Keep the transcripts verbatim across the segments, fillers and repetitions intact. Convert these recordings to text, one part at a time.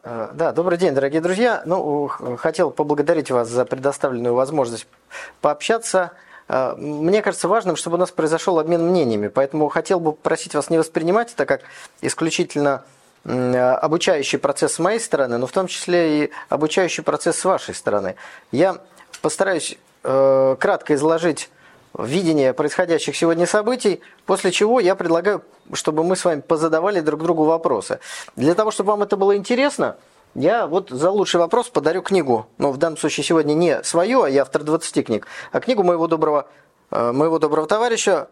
Да, добрый день, дорогие друзья. Ну, хотел поблагодарить вас за предоставленную возможность пообщаться. Мне кажется важным, чтобы у нас произошел обмен мнениями, поэтому хотел бы попросить вас не воспринимать это как исключительно обучающий процесс с моей стороны, но в том числе и обучающий процесс с вашей стороны. Я постараюсь э, кратко изложить видение происходящих сегодня событий, после чего я предлагаю, чтобы мы с вами позадавали друг другу вопросы. Для того, чтобы вам это было интересно, я вот за лучший вопрос подарю книгу. Ну, в данном случае сегодня не свою, а я автор двадцати книг, а книгу моего доброго, моего доброго товарища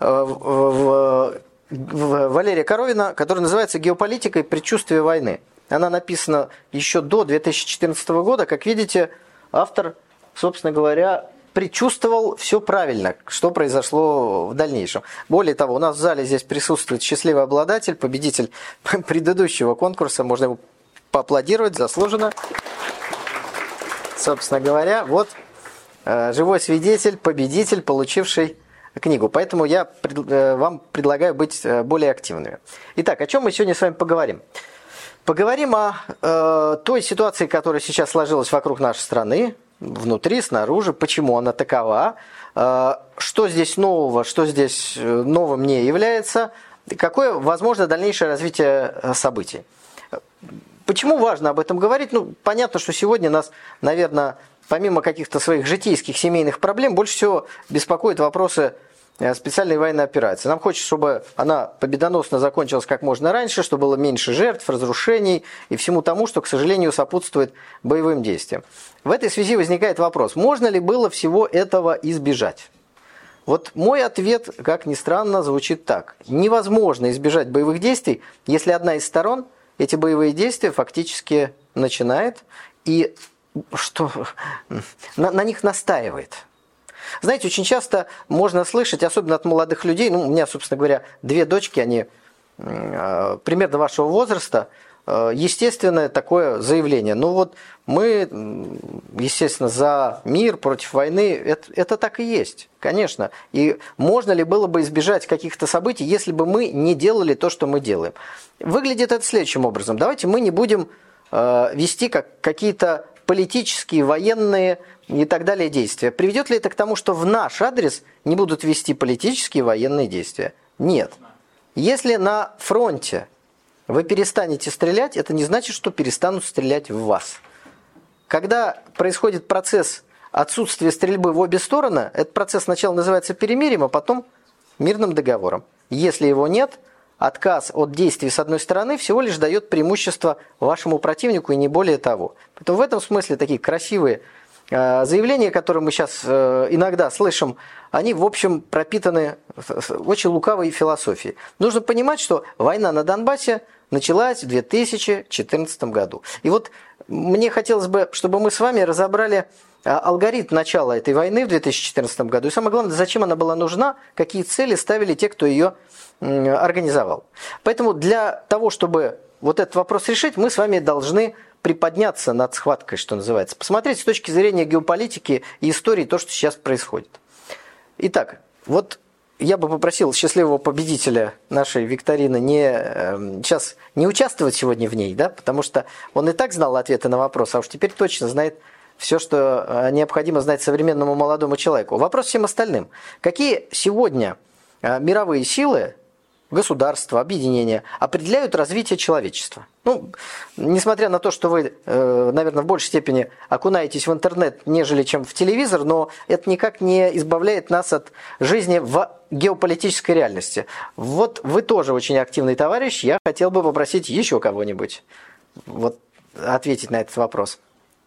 в, в Валерия Коровина, которая называется «Геополитика и предчувствие войны». Она написана еще до две тысячи четырнадцатого года. Как видите, автор, собственно говоря, предчувствовал все правильно, что произошло в дальнейшем. Более того, у нас в зале здесь присутствует счастливый обладатель, победитель предыдущего конкурса. Можно его поаплодировать, заслуженно. Собственно говоря, вот живой свидетель, победитель, получивший книгу. Поэтому я вам предлагаю быть более активными. Итак, о чем мы сегодня с вами поговорим? Поговорим о э, той ситуации, которая сейчас сложилась вокруг нашей страны, внутри, снаружи, почему она такова, э, что здесь нового, что здесь новым не является, какое возможно дальнейшее развитие событий. Почему важно об этом говорить? Ну, понятно, что сегодня нас, наверное, помимо каких-то своих житейских, семейных проблем, больше всего беспокоят вопросы специальной военной операции. Нам хочется, чтобы она победоносно закончилась как можно раньше, чтобы было меньше жертв, разрушений и всему тому, что, к сожалению, сопутствует боевым действиям. В этой связи возникает вопрос, можно ли было всего этого избежать? Вот мой ответ, как ни странно, звучит так. Невозможно избежать боевых действий, если одна из сторон эти боевые действия фактически начинает и что, на, на них настаивает. Знаете, очень часто можно слышать, особенно от молодых людей, ну, у меня, собственно говоря, две дочки, они э, примерно вашего возраста, э, естественное такое заявление. Ну вот мы, естественно, за мир, против войны, это, это так и есть, конечно. И можно ли было бы избежать каких-то событий, если бы мы не делали то, что мы делаем? Выглядит это следующим образом. Давайте мы не будем э, вести как, какие-то политические, военные и так далее действия. Приведет ли это к тому, что в наш адрес не будут вести политические и военные действия? Нет. Если на фронте вы перестанете стрелять, это не значит, что перестанут стрелять в вас. Когда происходит процесс отсутствия стрельбы в обе стороны, этот процесс сначала называется перемирием, а потом мирным договором. Если его нет, отказ от действий с одной стороны всего лишь дает преимущество вашему противнику и не более того. Поэтому в этом смысле такие красивые э, заявления, которые мы сейчас э, иногда слышим, они в общем пропитаны очень лукавой философией. Нужно понимать, что война на Донбассе началась в две тысячи четырнадцатом году. И вот мне хотелось бы, чтобы мы с вами разобрали алгоритм начала этой войны в две тысячи четырнадцатом году. И самое главное, зачем она была нужна, какие цели ставили те, кто ее организовал. Поэтому для того, чтобы вот этот вопрос решить, мы с вами должны приподняться над схваткой, что называется. Посмотреть с точки зрения геополитики и истории то, что сейчас происходит. Итак, вот я бы попросил счастливого победителя нашей викторины не, э, сейчас не участвовать сегодня в ней, да, потому что он и так знал ответы на вопросы, а уж теперь точно знает все, что необходимо знать современному молодому человеку. Вопрос всем остальным. Какие сегодня мировые силы, государства, объединения определяют развитие человечества? Ну, несмотря на то, что вы, наверное, в большей степени окунаетесь в интернет, нежели чем в телевизор, но это никак не избавляет нас от жизни в геополитической реальности. Вот вы тоже очень активный товарищ, я хотел бы попросить еще кого-нибудь вот, ответить на этот вопрос.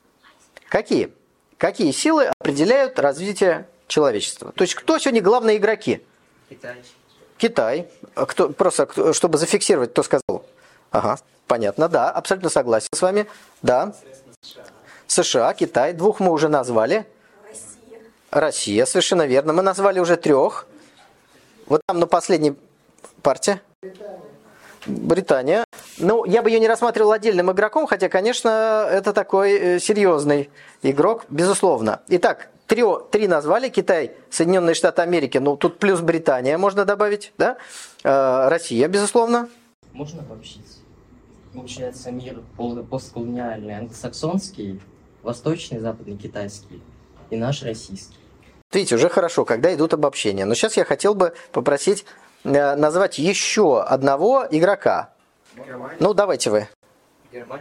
Какие? Какие силы определяют развитие человечества? То есть кто сегодня главные игроки? Китай. Китай. Кто, просто чтобы зафиксировать, кто сказал. Ага, понятно, да, абсолютно согласен с вами. Да. США. США, Китай, двух мы уже назвали. Россия. Россия, совершенно верно. Мы назвали уже трех. Вот там на последней партии. Британия. Британия. Ну, я бы ее не рассматривал отдельным игроком, хотя, конечно, это такой серьезный игрок, безусловно. Итак, три, три назвали. Китай, Соединенные Штаты Америки, ну, тут плюс Британия можно добавить, да? Россия, безусловно. Можно обобщить? получается, мир постколониальный, англосаксонский, восточный, западный, китайский и наш российский. Видите, уже хорошо, когда идут обобщения. Но сейчас я хотел бы попросить э, назвать еще одного игрока. Германия. Ну, давайте вы. Германия.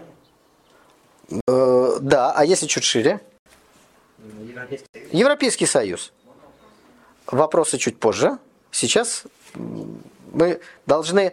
Э, да, а если чуть шире? Европейский Союз. Европейский Союз. Вопросы чуть позже. Сейчас мы должны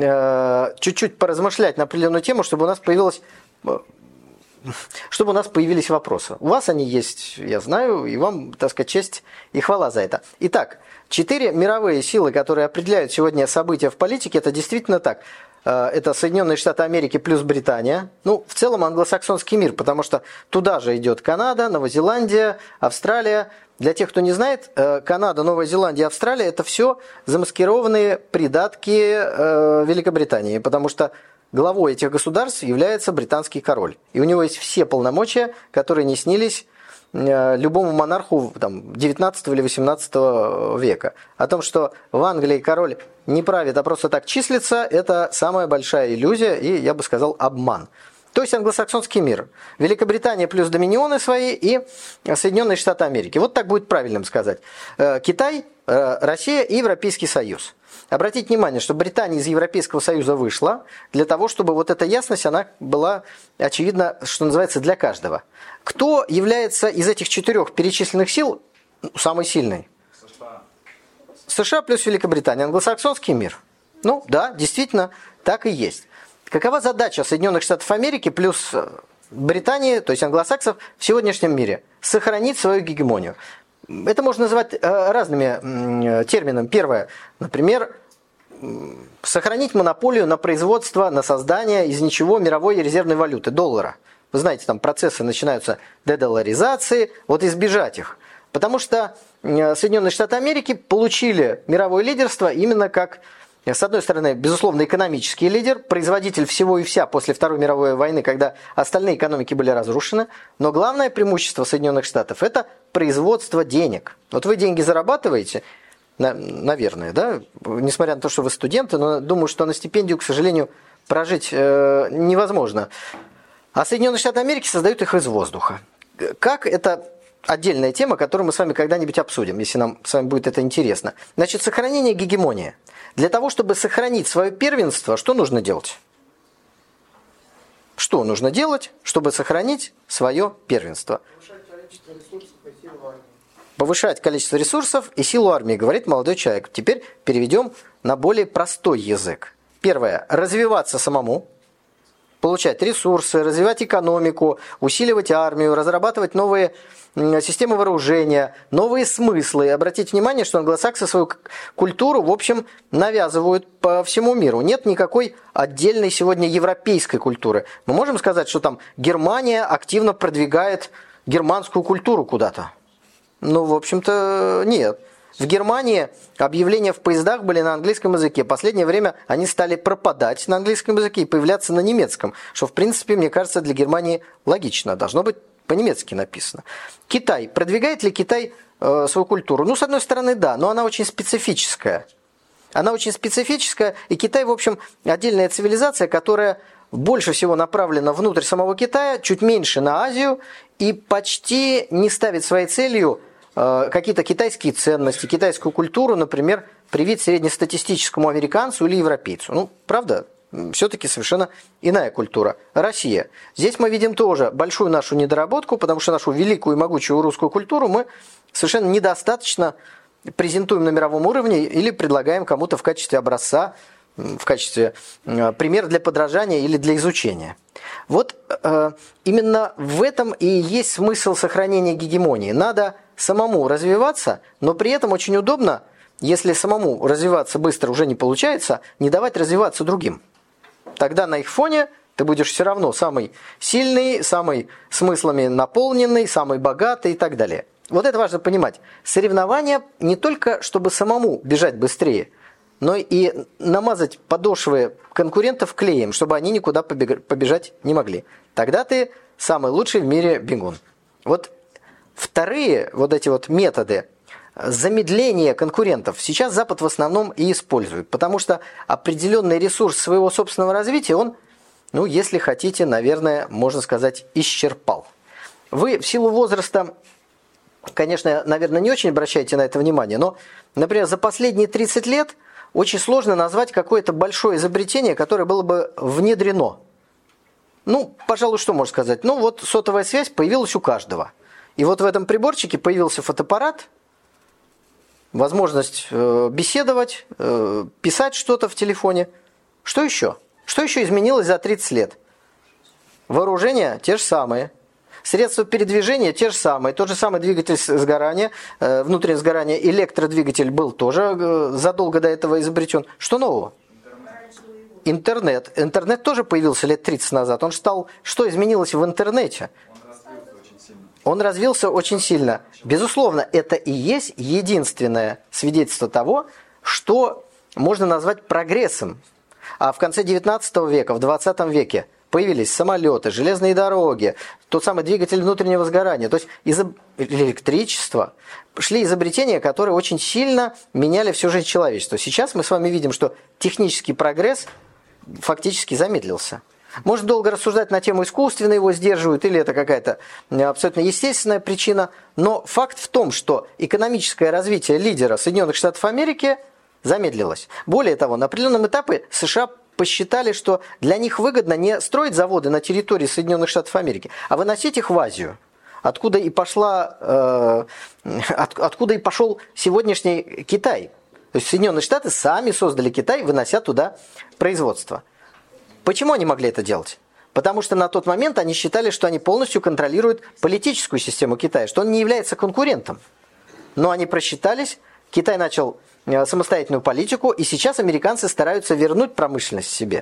э, чуть-чуть поразмышлять на определенную тему, чтобы у нас появилось... чтобы у нас появились вопросы. У вас они есть, я знаю, и вам, так сказать, честь и хвала за это. Итак, четыре мировые силы, которые определяют сегодня события в политике, это действительно так. Это Соединенные Штаты Америки плюс Британия. Ну, в целом англосаксонский мир, потому что туда же идет Канада, Новая Зеландия, Австралия. Для тех, кто не знает, Канада, Новая Зеландия, Австралия – это все замаскированные придатки Великобритании, потому что главой этих государств является британский король. И у него есть все полномочия, которые не снились любому монарху там, девятнадцатого или восемнадцатого века. О том, что в Англии король не правит, а просто так числится, это самая большая иллюзия и, я бы сказал, обман. То есть англосаксонский мир. Великобритания плюс доминионы свои и Соединенные Штаты Америки. Вот так будет правильным сказать. Китай, Россия и Европейский Союз. Обратите внимание, что Британия из Европейского Союза вышла для того, чтобы вот эта ясность, она была очевидна, что называется, для каждого. Кто является из этих четырех перечисленных сил самый сильный? США. США плюс Великобритания. Англосаксонский мир. Ну да, действительно, так и есть. Какова задача Соединенных Штатов Америки плюс Британии, то есть англосаксов, в сегодняшнем мире? Сохранить свою гегемонию. Это можно назвать разными терминами. Первое, например, сохранить монополию на производство, на создание из ничего мировой резервной валюты, доллара. Вы знаете, там процессы начинаются дедолларизации, вот избежать их. Потому что Соединенные Штаты Америки получили мировое лидерство именно как, с одной стороны, безусловно, экономический лидер, производитель всего и вся после Второй мировой войны, когда остальные экономики были разрушены. Но главное преимущество Соединенных Штатов – это производство денег. Вот вы деньги зарабатываете, наверное, да, несмотря на то, что вы студенты, но думаю, что на стипендию, к сожалению, прожить э, невозможно. А Соединенные Штаты Америки создают их из воздуха. Как это отдельная тема, которую мы с вами когда-нибудь обсудим, если нам с вами будет это интересно. Значит, сохранение гегемонии. Для того, чтобы сохранить свое первенство, что нужно делать? Что нужно делать, чтобы сохранить свое первенство? Повышать количество ресурсов и силу армии, говорит молодой человек. Теперь переведем на более простой язык. Первое. Развиваться самому. Получать ресурсы, развивать экономику, усиливать армию, разрабатывать новые системы вооружения, новые смыслы. Обратите внимание, что англосаксы свою культуру, в общем, навязывают по всему миру. Нет никакой отдельной сегодня европейской культуры. Мы можем сказать, что там Германия активно продвигает германскую культуру куда-то? Ну, в общем-то, нет. В Германии объявления в поездах были на английском языке. В последнее время они стали пропадать на английском языке и появляться на немецком, что, в принципе, мне кажется, для Германии логично. Должно быть по-немецки написано. Китай. Продвигает ли Китай э, свою культуру? Ну, с одной стороны, да, но она очень специфическая. Она очень специфическая, и Китай, в общем, отдельная цивилизация, которая больше всего направлена внутрь самого Китая, чуть меньше на Азию, и почти не ставит своей целью какие-то китайские ценности, китайскую культуру, например, привить среднестатистическому американцу или европейцу. Ну, правда, все-таки совершенно иная культура. Россия. Здесь мы видим тоже большую нашу недоработку, потому что нашу великую и могучую русскую культуру мы совершенно недостаточно презентуем на мировом уровне или предлагаем кому-то в качестве образца, в качестве примера для подражания или для изучения. Вот э, именно в этом и есть смысл сохранения гегемонии. Надо самому развиваться, но при этом очень удобно, если самому развиваться быстро уже не получается, не давать развиваться другим. Тогда на их фоне ты будешь все равно самый сильный, самый смыслами наполненный, самый богатый и так далее. Вот это важно понимать. Соревнования не только, чтобы самому бежать быстрее, но и намазать подошвы конкурентов клеем, чтобы они никуда побежать не могли. Тогда ты самый лучший в мире бегун. Вот вторые вот эти вот методы замедления конкурентов сейчас Запад в основном и использует, потому что определенный ресурс своего собственного развития он ну, если хотите, наверное, можно сказать, исчерпал. Вы в силу возраста, конечно, наверное, не очень обращаете на это внимание, но, например, за последние тридцать лет очень сложно назвать какое-то большое изобретение, которое было бы внедрено. Ну, пожалуй, что можно сказать? Ну, вот сотовая связь появилась у каждого. И вот в этом приборчике появился фотоаппарат, возможность э, беседовать, э, писать что-то в телефоне. Что еще? Что еще изменилось за тридцать лет? Вооружения те же самые. Средства передвижения те же самые. Тот же самый двигатель сгорания, э, внутреннее сгорание, электродвигатель был тоже э, задолго до этого изобретен. Что нового? Интернет. Интернет тоже появился лет тридцать назад. Он стал... Что изменилось в интернете? Он развился очень сильно. Безусловно, это и есть единственное свидетельство того, что можно назвать прогрессом. А в конце девятнадцатого века, в двадцатом веке появились самолеты, железные дороги, тот самый двигатель внутреннего сгорания, то есть изоб... электричество. Шли изобретения, которые очень сильно меняли всю жизнь человечества. Сейчас мы с вами видим, что технический прогресс фактически замедлился. Можно долго рассуждать на тему, искусственно его сдерживают, или это какая-то абсолютно естественная причина, но факт в том, что экономическое развитие лидера Соединенных Штатов Америки замедлилось. Более того, на определенном этапе США посчитали, что для них выгодно не строить заводы на территории Соединенных Штатов Америки, а выносить их в Азию, откуда и, пошла, э, от, откуда и пошел сегодняшний Китай. То есть Соединенные Штаты сами создали Китай, вынося туда производство. Почему они могли это делать? Потому что на тот момент они считали, что они полностью контролируют политическую систему Китая, что он не является конкурентом. Но они просчитались, Китай начал самостоятельную политику, и сейчас американцы стараются вернуть промышленность себе.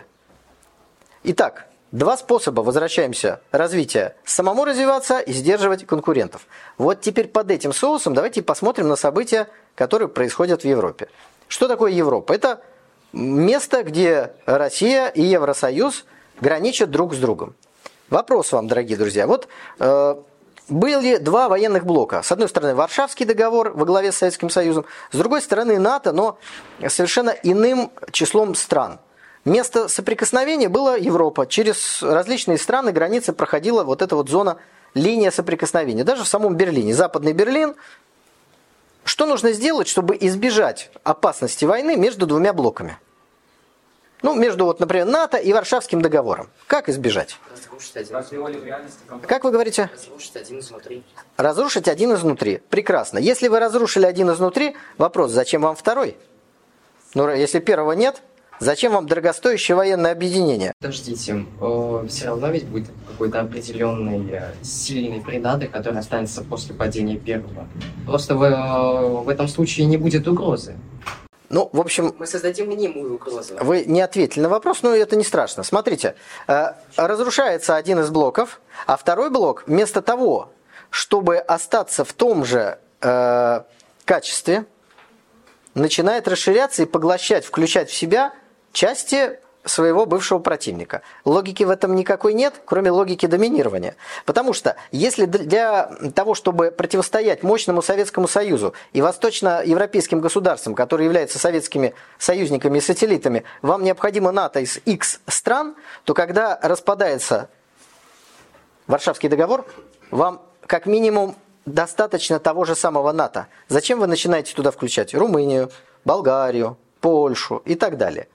Итак, два способа, возвращаемся, развития. Самому развиваться и сдерживать конкурентов. Вот теперь под этим соусом давайте посмотрим на события, которые происходят в Европе. Что такое Европа? Это место, где Россия и Евросоюз граничат друг с другом. Вопрос вам, дорогие друзья. Вот э, были два военных блока. С одной стороны, Варшавский договор во главе с Советским Союзом, с другой стороны, НАТО, но совершенно иным числом стран. Место соприкосновения была Европа. Через различные страны границы проходила вот эта вот зона, линия соприкосновения. Даже в самом Берлине. Западный Берлин. Что нужно сделать, чтобы избежать опасности войны между двумя блоками? Ну, между, вот, например, НАТО и Варшавским договором. Как избежать? Разрушить один. Как вы говорите? Разрушить один изнутри. Разрушить один изнутри. Прекрасно. Если вы разрушили один изнутри, вопрос, зачем вам второй? Ну, если первого нет, зачем вам дорогостоящее военное объединение? Подождите, все равно ведь будет какой-то определенный э, сильный придаток, который останется после падения первого. Просто в, э, в этом случае не будет угрозы. Ну, в общем... Мы создадим мнимую угрозу. Вы не ответили на вопрос, но это не страшно. Смотрите, э, разрушается один из блоков, а второй блок вместо того, чтобы остаться в том же э, качестве, начинает расширяться и поглощать, включать в себя части своего бывшего противника. Логики в этом никакой нет, кроме логики доминирования. Потому что если для того, чтобы противостоять мощному Советскому Союзу и восточноевропейским государствам, которые являются советскими союзниками и сателлитами, вам необходимо НАТО из X стран, то когда распадается Варшавский договор, вам как минимум достаточно того же самого НАТО. Зачем вы начинаете туда включать Румынию, Болгарию, Польшу и так далее?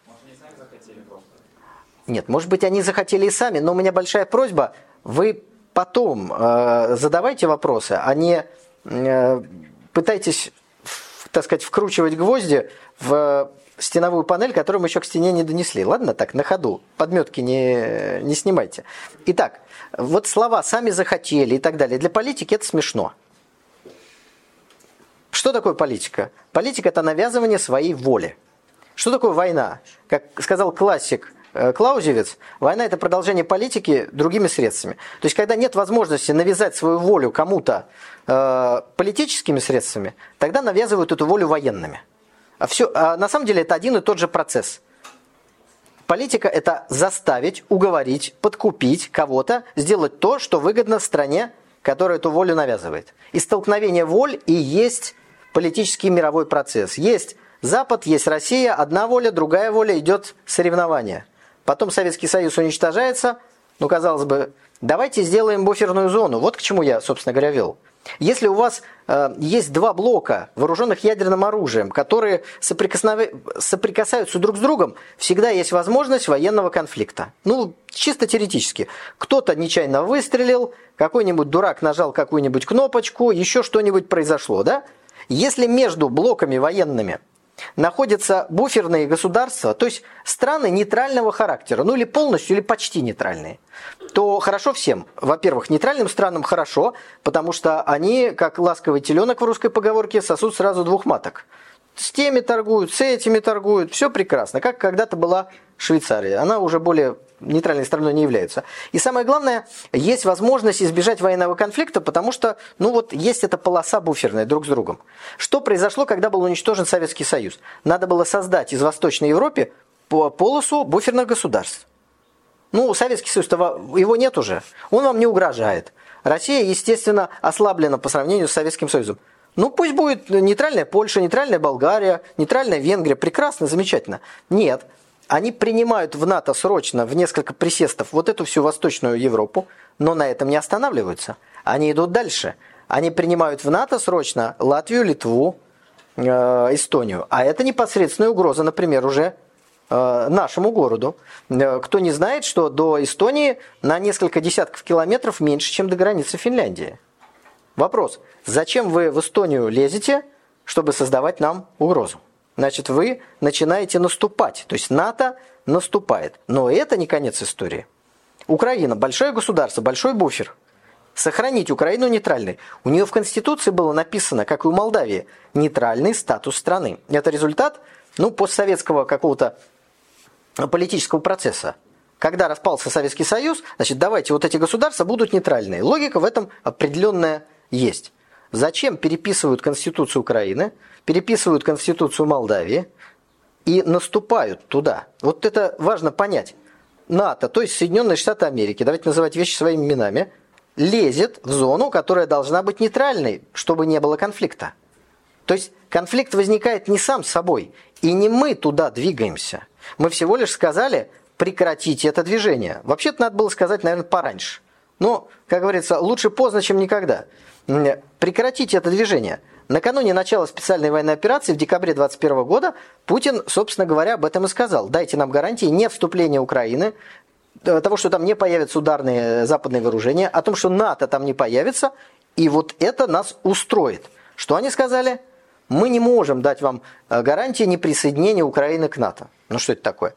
Нет, может быть, они захотели и сами, но у меня большая просьба, вы потом э, задавайте вопросы, а не э, пытайтесь, так сказать, вкручивать гвозди в стеновую панель, которую мы еще к стене не донесли. Ладно, так, на ходу, подметки не, не снимайте. Итак, вот слова «сами захотели» и так далее, для политики это смешно. Что такое политика? Политика – это навязывание своей воли. Что такое война? Как сказал классик Клаузевиц, война – это продолжение политики другими средствами. То есть, когда нет возможности навязать свою волю кому-то э, политическими средствами, тогда навязывают эту волю военными. А, все, а на самом деле это один и тот же процесс. Политика – это заставить, уговорить, подкупить кого-то, сделать то, что выгодно стране, которая эту волю навязывает. И столкновение воль и есть политический мировой процесс. Есть Запад, есть Россия, одна воля, другая воля, идет соревнование. потом Советский Союз уничтожается, ну, казалось бы, давайте сделаем буферную зону. Вот к чему я, собственно говоря, вел. Если у вас э, есть два блока, вооруженных ядерным оружием, которые соприкоснов... соприкасаются друг с другом, всегда есть возможность военного конфликта. Ну, чисто теоретически. Кто-то нечаянно выстрелил, какой-нибудь дурак нажал какую-нибудь кнопочку, еще что-нибудь произошло, да? Если между блоками военными находятся буферные государства, то есть страны нейтрального характера, ну или полностью, или почти нейтральные, то хорошо всем. Во-первых, нейтральным странам хорошо, потому что они, как ласковый теленок в русской поговорке, сосут сразу двух маток. С теми торгуют, с этими торгуют, все прекрасно, как когда-то была Швейцария. Она уже более нейтральной страной не является. И самое главное, есть возможность избежать военного конфликта, потому что, ну вот, есть эта полоса буферная друг с другом. Что произошло, когда был уничтожен Советский Союз? Надо было создать из Восточной Европы полосу буферных государств. Ну, Советский Союз, его нет уже, он вам не угрожает. Россия, естественно, ослаблена по сравнению с Советским Союзом. Ну, пусть будет нейтральная Польша, нейтральная Болгария, нейтральная Венгрия. Прекрасно, замечательно. Нет. Они принимают в НАТО срочно, в несколько присестов, вот эту всю Восточную Европу, но на этом не останавливаются. Они идут дальше. Они принимают в НАТО срочно Латвию, Литву, э, Эстонию. А это непосредственная угроза, например, уже э, нашему городу. Э, кто не знает, что до Эстонии на несколько десятков километров меньше, чем до границы Финляндии. Вопрос. Зачем вы в Эстонию лезете, чтобы создавать нам угрозу? Значит, вы начинаете наступать. То есть НАТО наступает. Но это не конец истории. Украина – большое государство, большой буфер. Сохранить Украину нейтральной. У нее в Конституции было написано, как и у Молдавии, нейтральный статус страны. Это результат, ну, постсоветского какого-то политического процесса. Когда распался Советский Союз, значит, давайте вот эти государства будут нейтральные. Логика в этом определенная есть. Зачем переписывают Конституцию Украины, переписывают Конституцию Молдавии и наступают туда? Вот это важно понять. НАТО, то есть Соединенные Штаты Америки, давайте называть вещи своими именами, лезет в зону, которая должна быть нейтральной, чтобы не было конфликта. То есть конфликт возникает не сам собой, и не мы туда двигаемся. Мы всего лишь сказали, прекратите это движение. Вообще-то надо было сказать, наверное, пораньше. Но, как говорится, лучше поздно, чем никогда. Прекратите это движение. Накануне начала специальной военной операции в декабре двадцать первого года Путин, собственно говоря, об этом и сказал. Дайте нам гарантии не вступления Украины, того, что там не появятся ударные западные вооружения, о том, что НАТО там не появится, и вот это нас устроит. Что они сказали? Мы не можем дать вам гарантии неприсоединения Украины к НАТО. Ну что это такое?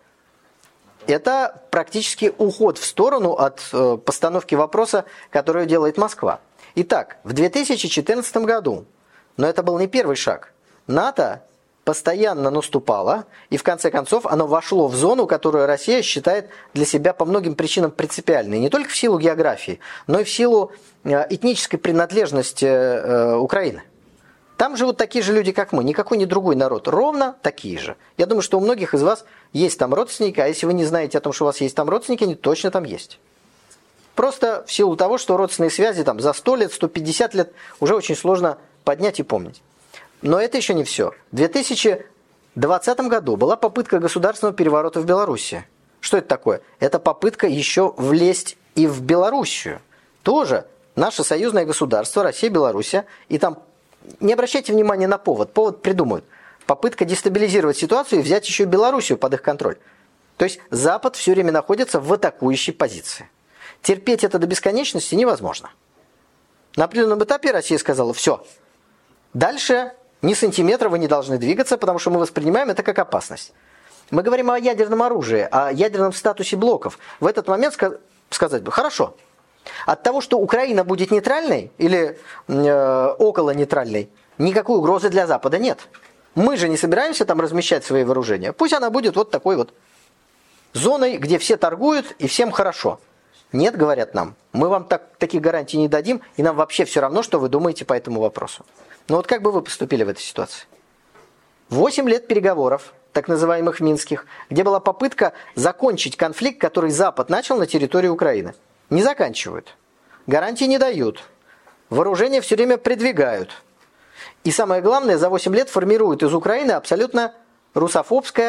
Это практически уход в сторону от э, постановки вопроса, которую делает Москва. Итак, в две тысячи четырнадцатом году, но это был не первый шаг, НАТО постоянно наступало, и в конце концов оно вошло в зону, которую Россия считает для себя по многим причинам принципиальной. Не только в силу географии, но и в силу э, этнической принадлежности э, Украины. Там живут такие же люди, как мы, никакой не другой народ, ровно такие же. Я думаю, что у многих из вас есть там родственники, а если вы не знаете о том, что у вас есть там родственники, они точно там есть. Просто в силу того, что родственные связи там за сто лет, сто пятьдесят лет уже очень сложно поднять и помнить. Но это еще не все. В две тысячи двадцатом году была попытка государственного переворота в Беларуси. Что это такое? Это попытка еще влезть и в Белоруссию. Тоже наше союзное государство, Россия, Белоруссия, и там не обращайте внимания на повод. Повод придумают. Попытка дестабилизировать ситуацию и взять еще Белоруссию под их контроль. То есть Запад все время находится в атакующей позиции. Терпеть это до бесконечности невозможно. На определенном этапе Россия сказала, все, дальше ни сантиметра вы не должны двигаться, потому что мы воспринимаем это как опасность. Мы говорим о ядерном оружии, о ядерном статусе блоков. В этот момент сказать бы, хорошо, от того, что Украина будет нейтральной или э, около нейтральной, никакой угрозы для Запада нет. Мы же не собираемся там размещать свои вооружения. Пусть она будет вот такой вот зоной, где все торгуют и всем хорошо. Нет, говорят нам, мы вам так, таких гарантий не дадим, и нам вообще все равно, что вы думаете по этому вопросу. Но вот как бы вы поступили в этой ситуации? Восемь лет переговоров, так называемых минских, где была попытка закончить конфликт, который Запад начал на территории Украины. Не заканчивают. Гарантии не дают. Вооружения все время придвигают. И самое главное, за восемь лет формируют из Украины абсолютно русофобское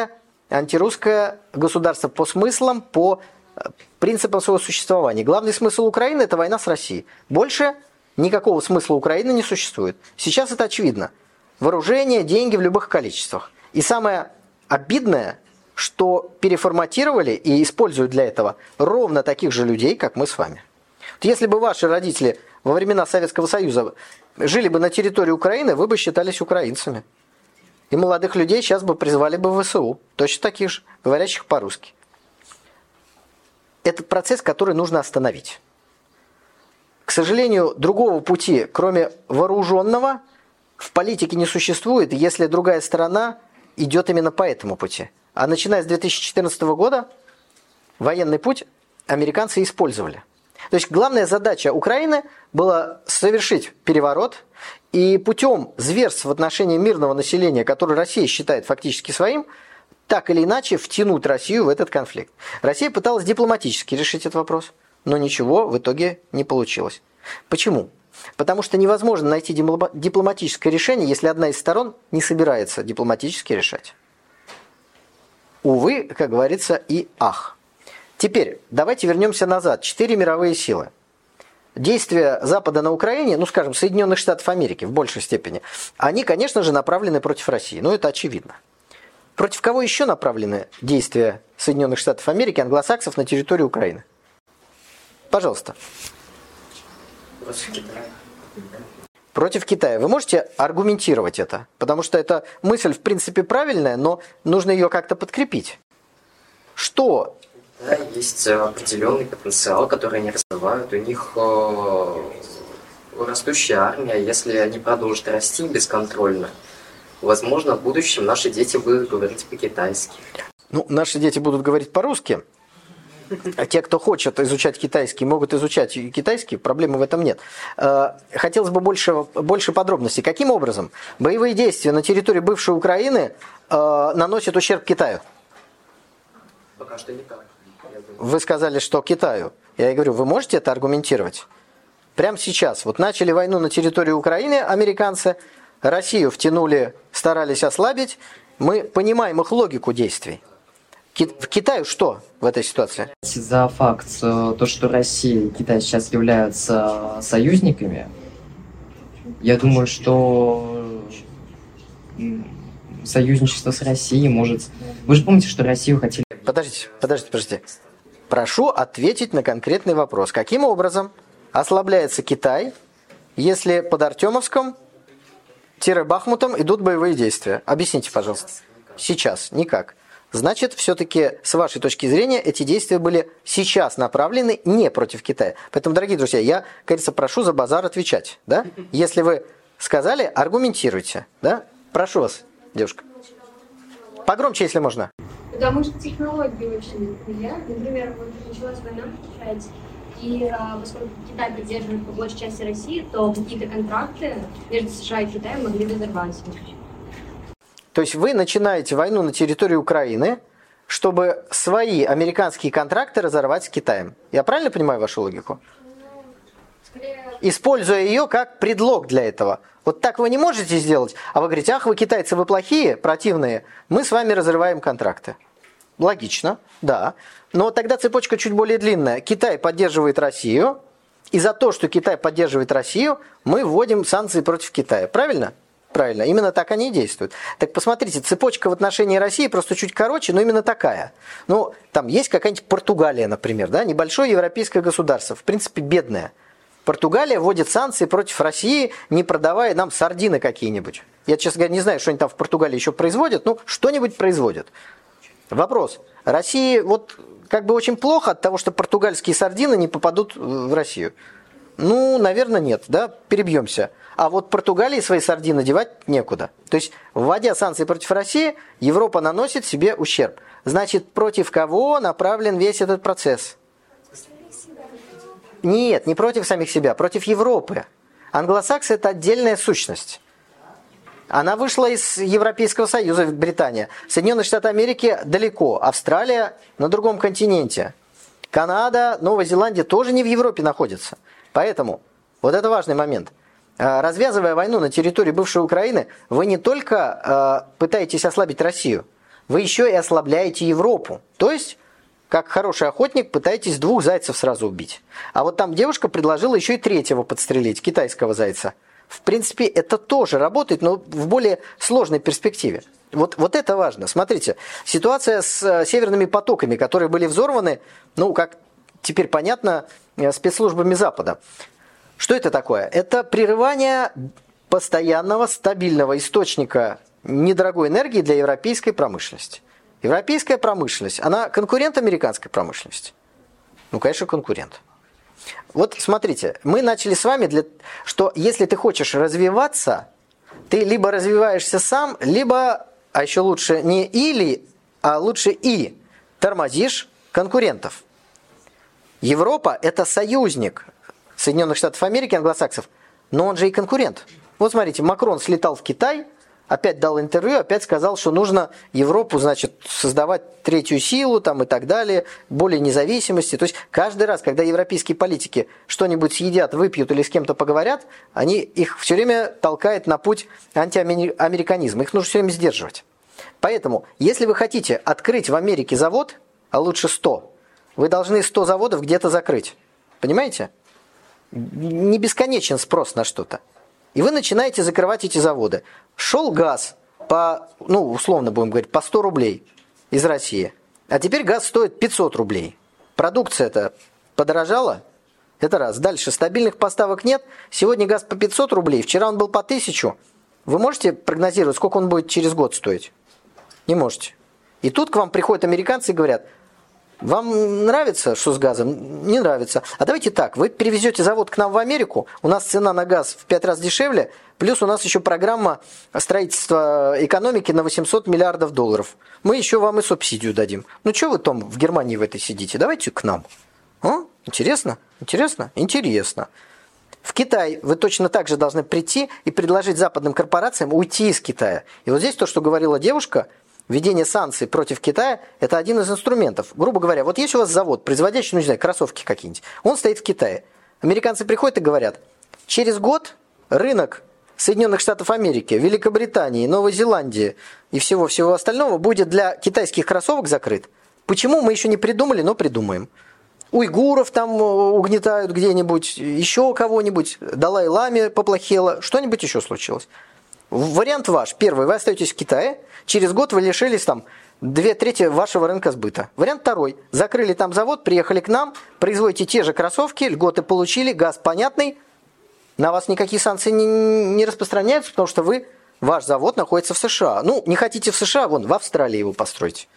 антирусское государство по смыслам, по принципам своего существования. Главный смысл Украины – это война с Россией. Больше никакого смысла Украины не существует. Сейчас это очевидно. Вооружение, деньги в любых количествах. И самое обидное, что переформатировали и используют для этого ровно таких же людей, как мы с вами. Вот если бы ваши родители во времена Советского Союза жили бы на территории Украины, вы бы считались украинцами. И молодых людей сейчас бы призвали бы в ВСУ. Точно таких же, говорящих по-русски. Это процесс, который нужно остановить. К сожалению, другого пути, кроме вооруженного, в политике не существует, если другая сторона идет именно по этому пути. А начиная с две тысячи четырнадцатого года военный путь американцы использовали. То есть главная задача Украины была совершить переворот и путем зверств в отношении мирного населения, которое Россия считает фактически своим, так или иначе втянуть Россию в этот конфликт. Россия пыталась дипломатически решить этот вопрос, но ничего в итоге не получилось. Почему? Потому что невозможно найти дипломатическое решение, если одна из сторон не собирается дипломатически решать. Увы, как говорится, и ах. Теперь давайте вернемся назад. Четыре мировые силы. Действия Запада на Украине, ну скажем, Соединенных Штатов Америки в большей степени, они, конечно же, направлены против России. Ну это очевидно. Против кого еще направлены действия Соединенных Штатов Америки, англосаксов на территории Украины? Пожалуйста. Против Китая. Против Китая. Вы можете аргументировать это? Потому что эта мысль, в принципе, правильная, но нужно ее как-то подкрепить. Что? Да, есть определенный потенциал, который они развивают. У них э, растущая армия. Если они продолжат расти бесконтрольно, возможно, в будущем наши дети будут говорить по-китайски. Ну, наши дети будут говорить по-русски. А те, кто хочет изучать китайский, могут изучать китайский, проблемы в этом нет. Хотелось бы больше, больше подробностей. Каким образом боевые действия на территории бывшей Украины наносят ущерб Китаю? Пока что никак. Вы сказали, что Китаю. Я говорю, вы можете это аргументировать? Прямо сейчас. Вот начали войну на территории Украины американцы, Россию втянули, старались ослабить. Мы понимаем их логику действий. В Китаю что в этой ситуации? За факт, то, что Россия и Китай сейчас являются союзниками, я думаю, что союзничество с Россией может... Вы же помните, что Россию хотели... Подождите, подождите, подождите. Прошу ответить на конкретный вопрос. Каким образом ослабляется Китай, если под Артемовском-Бахмутом идут боевые действия? Объясните, пожалуйста. Сейчас. Никак. Значит, все-таки, с вашей точки зрения, эти действия были сейчас направлены не против Китая. Поэтому, дорогие друзья, я, кажется, прошу за базар отвечать. Да? Если вы сказали, аргументируйте. Да? Прошу вас, девушка. Погромче, если можно. Потому что технологии очень влияют. Например, вот началась война в Китае, и а, поскольку Китай поддерживает по большей части России, то какие-то контракты между США и Китаем могли разорваться. То есть вы начинаете войну на территории Украины, чтобы свои американские контракты разорвать с Китаем. Я правильно понимаю вашу логику? Используя ее как предлог для этого. Вот так вы не можете сделать, а вы говорите, ах, вы китайцы, вы плохие, противные, мы с вами разрываем контракты. Логично, да. Но тогда цепочка чуть более длинная. Китай поддерживает Россию, и за то, что Китай поддерживает Россию, мы вводим санкции против Китая. Правильно? Правильно, именно так они и действуют. Так посмотрите, цепочка в отношении России просто чуть короче, но именно такая. Ну, там есть какая-нибудь Португалия, например, да, небольшое европейское государство, в принципе, бедное. Португалия вводит санкции против России, не продавая нам сардины какие-нибудь. Я, честно говоря, не знаю, что они там в Португалии еще производят, но что-нибудь производят. Вопрос. России вот как бы очень плохо от того, что португальские сардины не попадут в Россию. Ну, наверное, нет, да, перебьемся. А вот Португалии свои сардины девать некуда. То есть, вводя санкции против России, Европа наносит себе ущерб. Значит, против кого направлен весь этот процесс? Нет, не против самих себя, против Европы. Англосаксы – это отдельная сущность. Она вышла из Европейского Союза, Британия. Соединенные Штаты Америки далеко. Австралия на другом континенте. Канада, Новая Зеландия тоже не в Европе находятся. Поэтому, вот это важный момент. Развязывая войну на территории бывшей Украины, вы не только э, пытаетесь ослабить Россию, вы еще и ослабляете Европу. То есть, как хороший охотник, пытаетесь двух зайцев сразу убить. А вот там девушка предложила еще и третьего подстрелить, китайского зайца. В принципе, это тоже работает, но в более сложной перспективе. Вот, вот это важно. Смотрите, ситуация с северными потоками, которые были взорваны, ну, как теперь понятно, спецслужбами Запада. Что это такое? Это прерывание постоянного, стабильного источника недорогой энергии для европейской промышленности. Европейская промышленность, она конкурент американской промышленности? Ну, конечно, конкурент. Вот смотрите, мы начали с вами, для... что если ты хочешь развиваться, ты либо развиваешься сам, либо, а еще лучше не или, а лучше и, тормозишь конкурентов. Европа – это союзник Соединенных Штатов Америки, англосаксов, но он же и конкурент. Вот смотрите, Макрон слетал в Китай, опять дал интервью, опять сказал, что нужно Европу, значит, создавать третью силу там, и так далее, более независимости. То есть каждый раз, когда европейские политики что-нибудь съедят, выпьют или с кем-то поговорят, они их все время толкают на путь антиамериканизма. Их нужно все время сдерживать. Поэтому, если вы хотите открыть в Америке завод, а лучше сто, вы должны сто заводов где-то закрыть. Понимаете? Не бесконечен спрос на что-то. И вы начинаете закрывать эти заводы. Шел газ по, ну, условно будем говорить, по сто рублей из России. А теперь газ стоит пятьсот рублей. Продукция-то подорожала. Это раз. Дальше. Стабильных поставок нет. Сегодня газ по пятьсот рублей. Вчера он был по тысяче. Вы можете прогнозировать, сколько он будет через год стоить? Не можете. И тут к вам приходят американцы и говорят: вам нравится, что с газом? Не нравится. А давайте так, вы перевезете завод к нам в Америку, у нас цена на газ в пять раз дешевле, плюс у нас еще программа строительства экономики на восемьсот миллиардов долларов. Мы еще вам и субсидию дадим. Ну что вы там в Германии в этой сидите? Давайте к нам. А? Интересно? Интересно? Интересно. В Китай вы точно так же должны прийти и предложить западным корпорациям уйти из Китая. И вот здесь то, что говорила девушка, введение санкций против Китая – это один из инструментов. Грубо говоря, вот есть у вас завод, производящий, ну не знаю, кроссовки какие-нибудь. Он стоит в Китае. Американцы приходят и говорят: через год рынок Соединенных Штатов Америки, Великобритании, Новой Зеландии и всего-всего остального будет для китайских кроссовок закрыт. Почему, мы еще не придумали, но придумаем. Уйгуров там угнетают где-нибудь, еще кого-нибудь, Далай-Ламе поплохело, что-нибудь еще случилось. Вариант ваш. Первый. Вы остаетесь в Китае. Через год вы лишились там две трети вашего рынка сбыта. Вариант второй. Закрыли там завод, приехали к нам, производите те же кроссовки, льготы получили, газ понятный. На вас никакие санкции не, не распространяются, потому что вы, ваш завод находится в США. Ну, не хотите в США, вон, в Австралии его построить.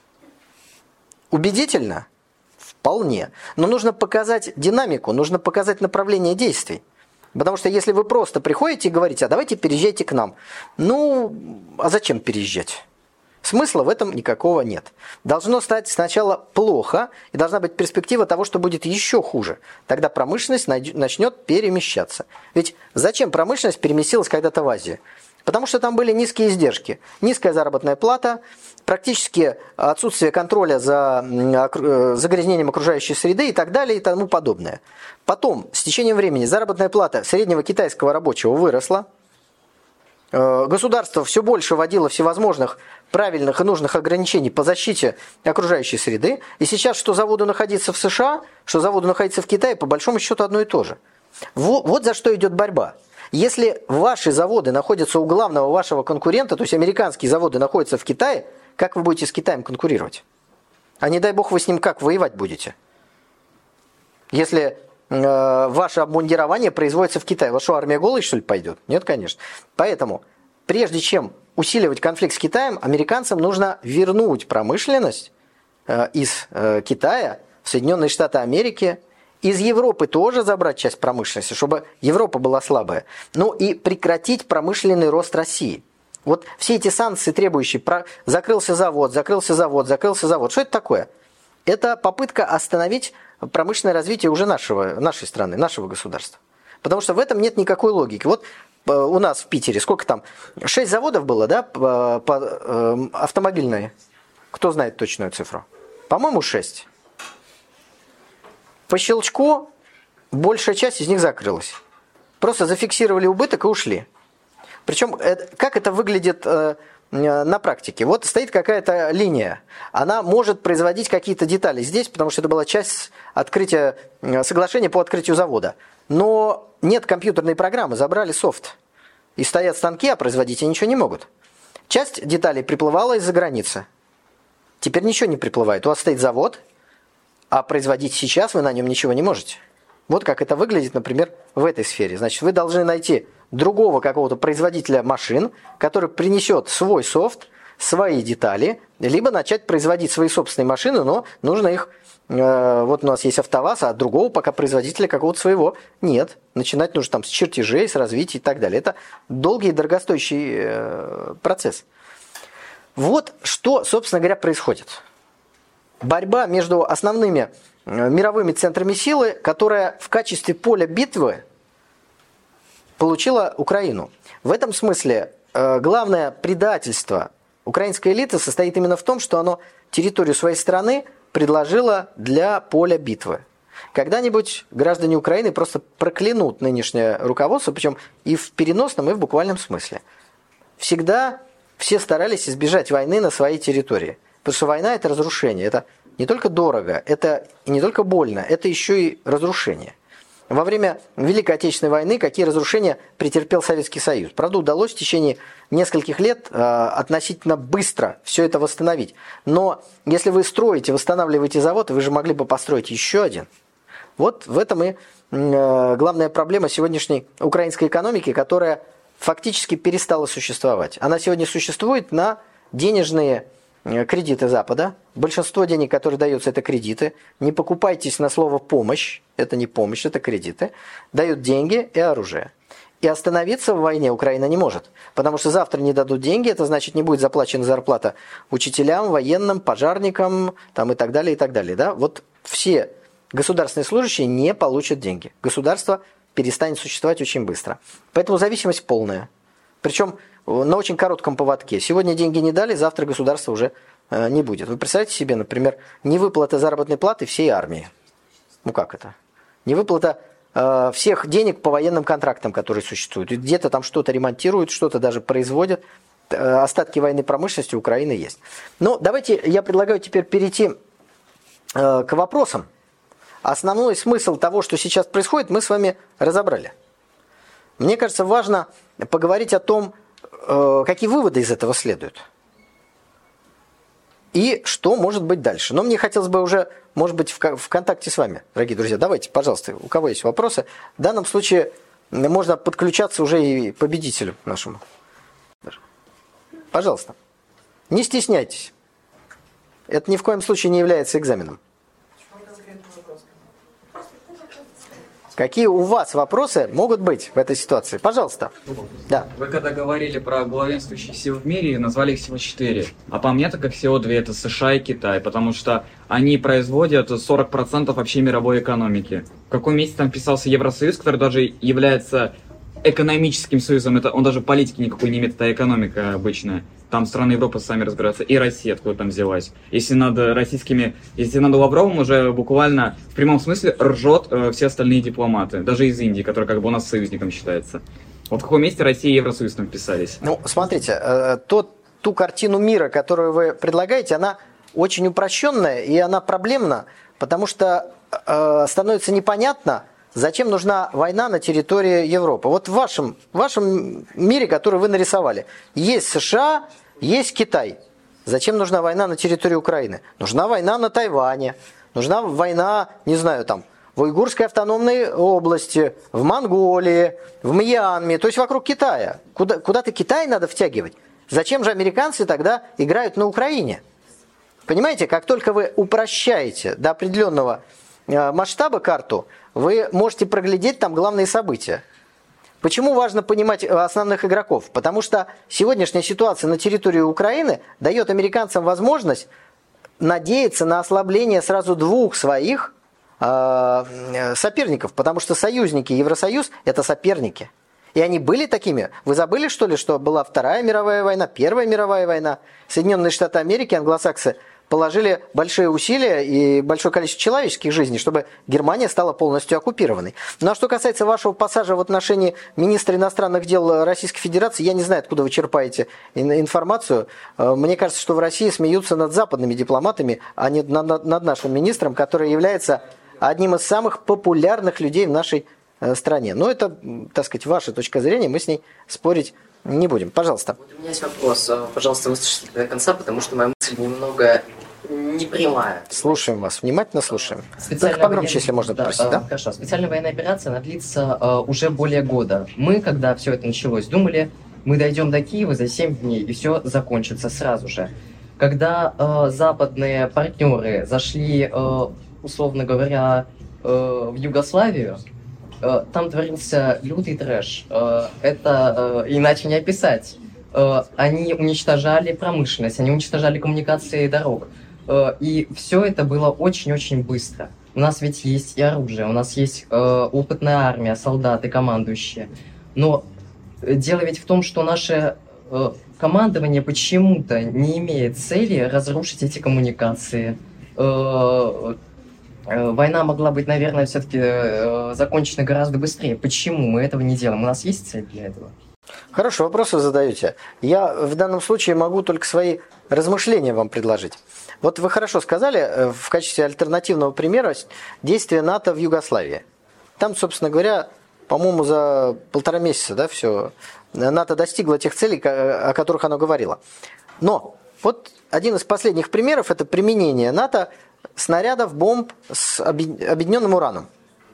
Убедительно? Вполне. Но нужно показать динамику, нужно показать направление действий. Потому что если вы просто приходите и говорите: а давайте переезжайте к нам. Ну, а зачем переезжать? Смысла в этом никакого нет. Должно стать сначала плохо, и должна быть перспектива того, что будет еще хуже. Тогда промышленность начнет перемещаться. Ведь зачем промышленность переместилась когда-то в Азию? Потому что там были низкие издержки, низкая заработная плата, практически отсутствие контроля за загрязнением окружающей среды и так далее и тому подобное. Потом, с течением времени, заработная плата среднего китайского рабочего выросла. Государство все больше вводило всевозможных правильных и нужных ограничений по защите окружающей среды. И сейчас, что заводу находиться в США, что заводу находиться в Китае, по большому счету одно и то же. Вот, вот за что идет борьба. Если ваши заводы находятся у главного вашего конкурента, то есть американские заводы находятся в Китае, как вы будете с Китаем конкурировать? А не дай бог вы с ним как воевать будете? Если э, ваше обмундирование производится в Китае, ваша армия голой, что ли, пойдет? Нет, конечно. Поэтому, прежде чем усиливать конфликт с Китаем, американцам нужно вернуть промышленность э, из э, Китая в Соединенные Штаты Америки. Из Европы тоже забрать часть промышленности, чтобы Европа была слабая. Ну и прекратить промышленный рост России. Вот все эти санкции, требующие, про... закрылся завод, закрылся завод, закрылся завод. Что это такое? Это попытка остановить промышленное развитие уже нашего, нашей страны, нашего государства. Потому что в этом нет никакой логики. Вот у нас в Питере сколько там? Шесть заводов было, да, по, по, э, автомобильные. Кто знает точную цифру? По-моему, шесть. По щелчку большая часть из них закрылась. Просто зафиксировали убыток и ушли. Причем, как это выглядит на практике. Вот стоит какая-то линия. Она может производить какие-то детали здесь, потому что это была часть открытия, соглашения по открытию завода. Но нет компьютерной программы, забрали софт. И стоят станки, а производить они ничего не могут. Часть деталей приплывала из-за границы. Теперь ничего не приплывает. У вас стоит завод, а производить сейчас вы на нем ничего не можете. Вот как это выглядит, например, в этой сфере. Значит, вы должны найти другого какого-то производителя машин, который принесет свой софт, свои детали, либо начать производить свои собственные машины, но нужно их... Э, вот у нас есть АвтоВАЗ, а другого пока производителя какого-то своего нет. Начинать нужно там с чертежей, с развития и так далее. Это долгий и дорогостоящий э, процесс. Вот что, собственно говоря, происходит. Борьба между основными мировыми центрами силы, которая в качестве поля битвы получила Украину. В этом смысле э, главное предательство украинской элиты состоит именно в том, что оно территорию своей страны предложило для поля битвы. Когда-нибудь граждане Украины просто проклянут нынешнее руководство, причем и в переносном, и в буквальном смысле. Всегда все старались избежать войны на своей территории. Потому что война – это разрушение, это не только дорого, это и не только больно, это еще и разрушение. Во время Великой Отечественной войны какие разрушения претерпел Советский Союз? Правда, удалось в течение нескольких лет э, относительно быстро все это восстановить. Но если вы строите, восстанавливаете завод, вы же могли бы построить еще один. Вот в этом и э, главная проблема сегодняшней украинской экономики, которая фактически перестала существовать. Она сегодня существует на денежные кредиты Запада. Большинство денег, которые даются, это кредиты. Не покупайтесь на слово «помощь». Это не помощь, это кредиты. Дают деньги и оружие. И остановиться в войне Украина не может. Потому что завтра не дадут деньги, это значит, не будет заплачена зарплата учителям, военным, пожарникам там, и так далее, и так далее. Да? Вот все государственные служащие не получат деньги. Государство перестанет существовать очень быстро. Поэтому зависимость полная. Причем на очень коротком поводке. Сегодня деньги не дали, завтра государства уже э, не будет. Вы представляете себе, например, невыплата заработной платы всей армии. Ну как это? Невыплата э, всех денег по военным контрактам, которые существуют. Где-то там что-то ремонтируют, что-то даже производят. Э, остатки военной промышленности Украины есть. Но давайте я предлагаю теперь перейти э, к вопросам. Основной смысл того, что сейчас происходит, мы с вами разобрали. Мне кажется, важно поговорить о том, какие выводы из этого следуют. И что может быть дальше. Но мне хотелось бы уже, может быть, в контакте с вами, дорогие друзья. Давайте, пожалуйста, у кого есть вопросы. В данном случае можно подключаться уже и победителю нашему. Пожалуйста. Не стесняйтесь. Это ни в коем случае не является экзаменом. Какие у вас вопросы могут быть в этой ситуации? Пожалуйста. Да. Вы когда говорили про главенствующие силы в мире, назвали их всего четыре. А по мне, так их всего две. Это США и Китай. Потому что они производят сорок процентов вообще мировой экономики. В каком месте там писался Евросоюз, который даже является экономическим союзом. Это, он даже политики никакой не имеет, это экономика обычная. Там страны Европы сами разбираются. И Россия откуда там взялась. Если над российскими, если над Лавровым уже буквально в прямом смысле ржет э, все остальные дипломаты. Даже из Индии, который как бы у нас союзником считается. Вот в каком месте Россия и Евросоюз там вписались? Ну, смотрите, э, тот, ту картину мира, которую вы предлагаете, она очень упрощенная и она проблемна, потому что э, становится непонятно, зачем нужна война на территории Европы. Вот в вашем, в вашем мире, который вы нарисовали, есть США, есть Китай. Зачем нужна война на территории Украины? Нужна война на Тайване, нужна война, не знаю, там, в Уйгурской автономной области, в Монголии, в Мьянме, то есть вокруг Китая. Куда, куда-то Китай надо втягивать. Зачем же американцы тогда играют на Украине? Понимаете, как только вы упрощаете до определенного э, масштаба карту, вы можете проглядеть там главные события. Почему важно понимать основных игроков? Потому что сегодняшняя ситуация на территории Украины дает американцам возможность надеяться на ослабление сразу двух своих э, соперников. Потому что союзники Евросоюз – это соперники. И они были такими. Вы забыли, что ли, что была Вторая мировая война, Первая мировая война? Соединенные Штаты Америки, англосаксы положили большие усилия и большое количество человеческих жизней, чтобы Германия стала полностью оккупированной. Ну а что касается вашего пассажа в отношении министра иностранных дел Российской Федерации, я не знаю, откуда вы черпаете информацию. Мне кажется, что в России смеются над западными дипломатами, а не над, над нашим министром, который является одним из самых популярных людей в нашей стране. Но это, так сказать, ваша точка зрения, мы с ней спорить не будем. Пожалуйста. Вот у меня есть вопрос. Пожалуйста, выслушайте до конца, потому что моя мысль немного непрямая. Слушаем вас, внимательно слушаем. Специальная Только погромче, военная... если можно да, попросить, да? э, Хорошо. Специальная военная операция, она длится э, уже более года. Мы, когда все это началось, думали, мы дойдем до Киева за семь дней, и все закончится сразу же. Когда э, западные партнеры зашли, э, условно говоря, э, в Югославию, э, там творился лютый трэш. Э, это э, иначе не описать. Э, они уничтожали промышленность, они уничтожали коммуникации дорог. Э, и все это было очень-очень быстро. У нас ведь есть и оружие, у нас есть э, опытная армия, солдаты, командующие. Но дело ведь в том, что наше э, командование почему-то не имеет цели разрушить эти коммуникации. Э, э, война могла быть, наверное, все-таки э, закончена гораздо быстрее. Почему мы этого не делаем? У нас есть цель для этого? Хорошо, вопросы задаете. Я в данном случае могу только свои размышления вам предложить. Вот вы хорошо сказали в качестве альтернативного примера действия НАТО в Югославии. Там, собственно говоря, по-моему, за полтора месяца, да, все, НАТО достигло тех целей, о которых оно говорило. Но вот один из последних примеров – это применение НАТО снарядов, бомб с объединенным ураном.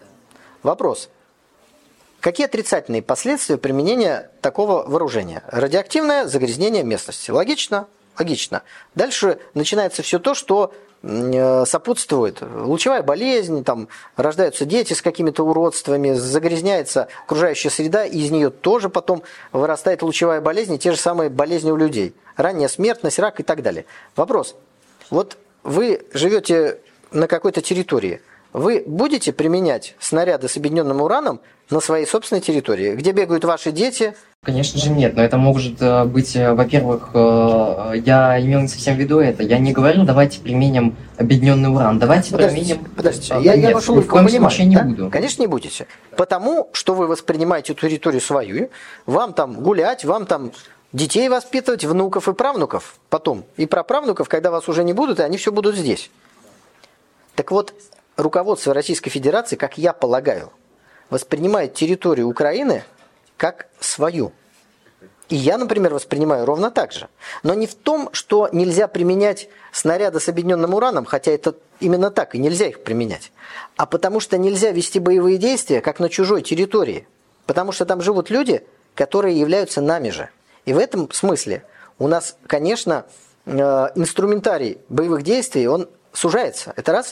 Вопрос. Какие отрицательные последствия применения такого вооружения? Радиоактивное загрязнение местности. Логично? Логично. Дальше начинается все то, что сопутствует. Лучевая болезнь, там рождаются дети с какими-то уродствами, загрязняется окружающая среда, и из нее тоже потом вырастает лучевая болезнь, и те же самые болезни у людей. Ранняя смертность, рак и так далее. Вопрос. Вот вы живете на какой-то территории. Вы будете применять снаряды с объединенным ураном на своей собственной территории, где бегают ваши дети? Конечно же нет, но это может быть, во-первых, я имел не совсем в виду это. Я не говорил, давайте применим объединенный уран, давайте подождите, применим... Подождите, а, я, нет, я вашу ни в логику коем понимаю. случае не Да? буду. Конечно, не будете. Потому что вы воспринимаете эту территорию свою, вам там гулять, вам там детей воспитывать, внуков и правнуков потом. И праправнуков, когда вас уже не будут, и они все будут здесь. Так вот, руководство Российской Федерации, как я полагаю, воспринимает территорию Украины как свою. И я, например, воспринимаю ровно так же. Но не в том, что нельзя применять снаряды с объединенным ураном, хотя это именно так, и нельзя их применять. А потому что нельзя вести боевые действия, как на чужой территории. Потому что там живут люди, которые являются нами же. И в этом смысле у нас, конечно, инструментарий боевых действий, он сужается. Это раз.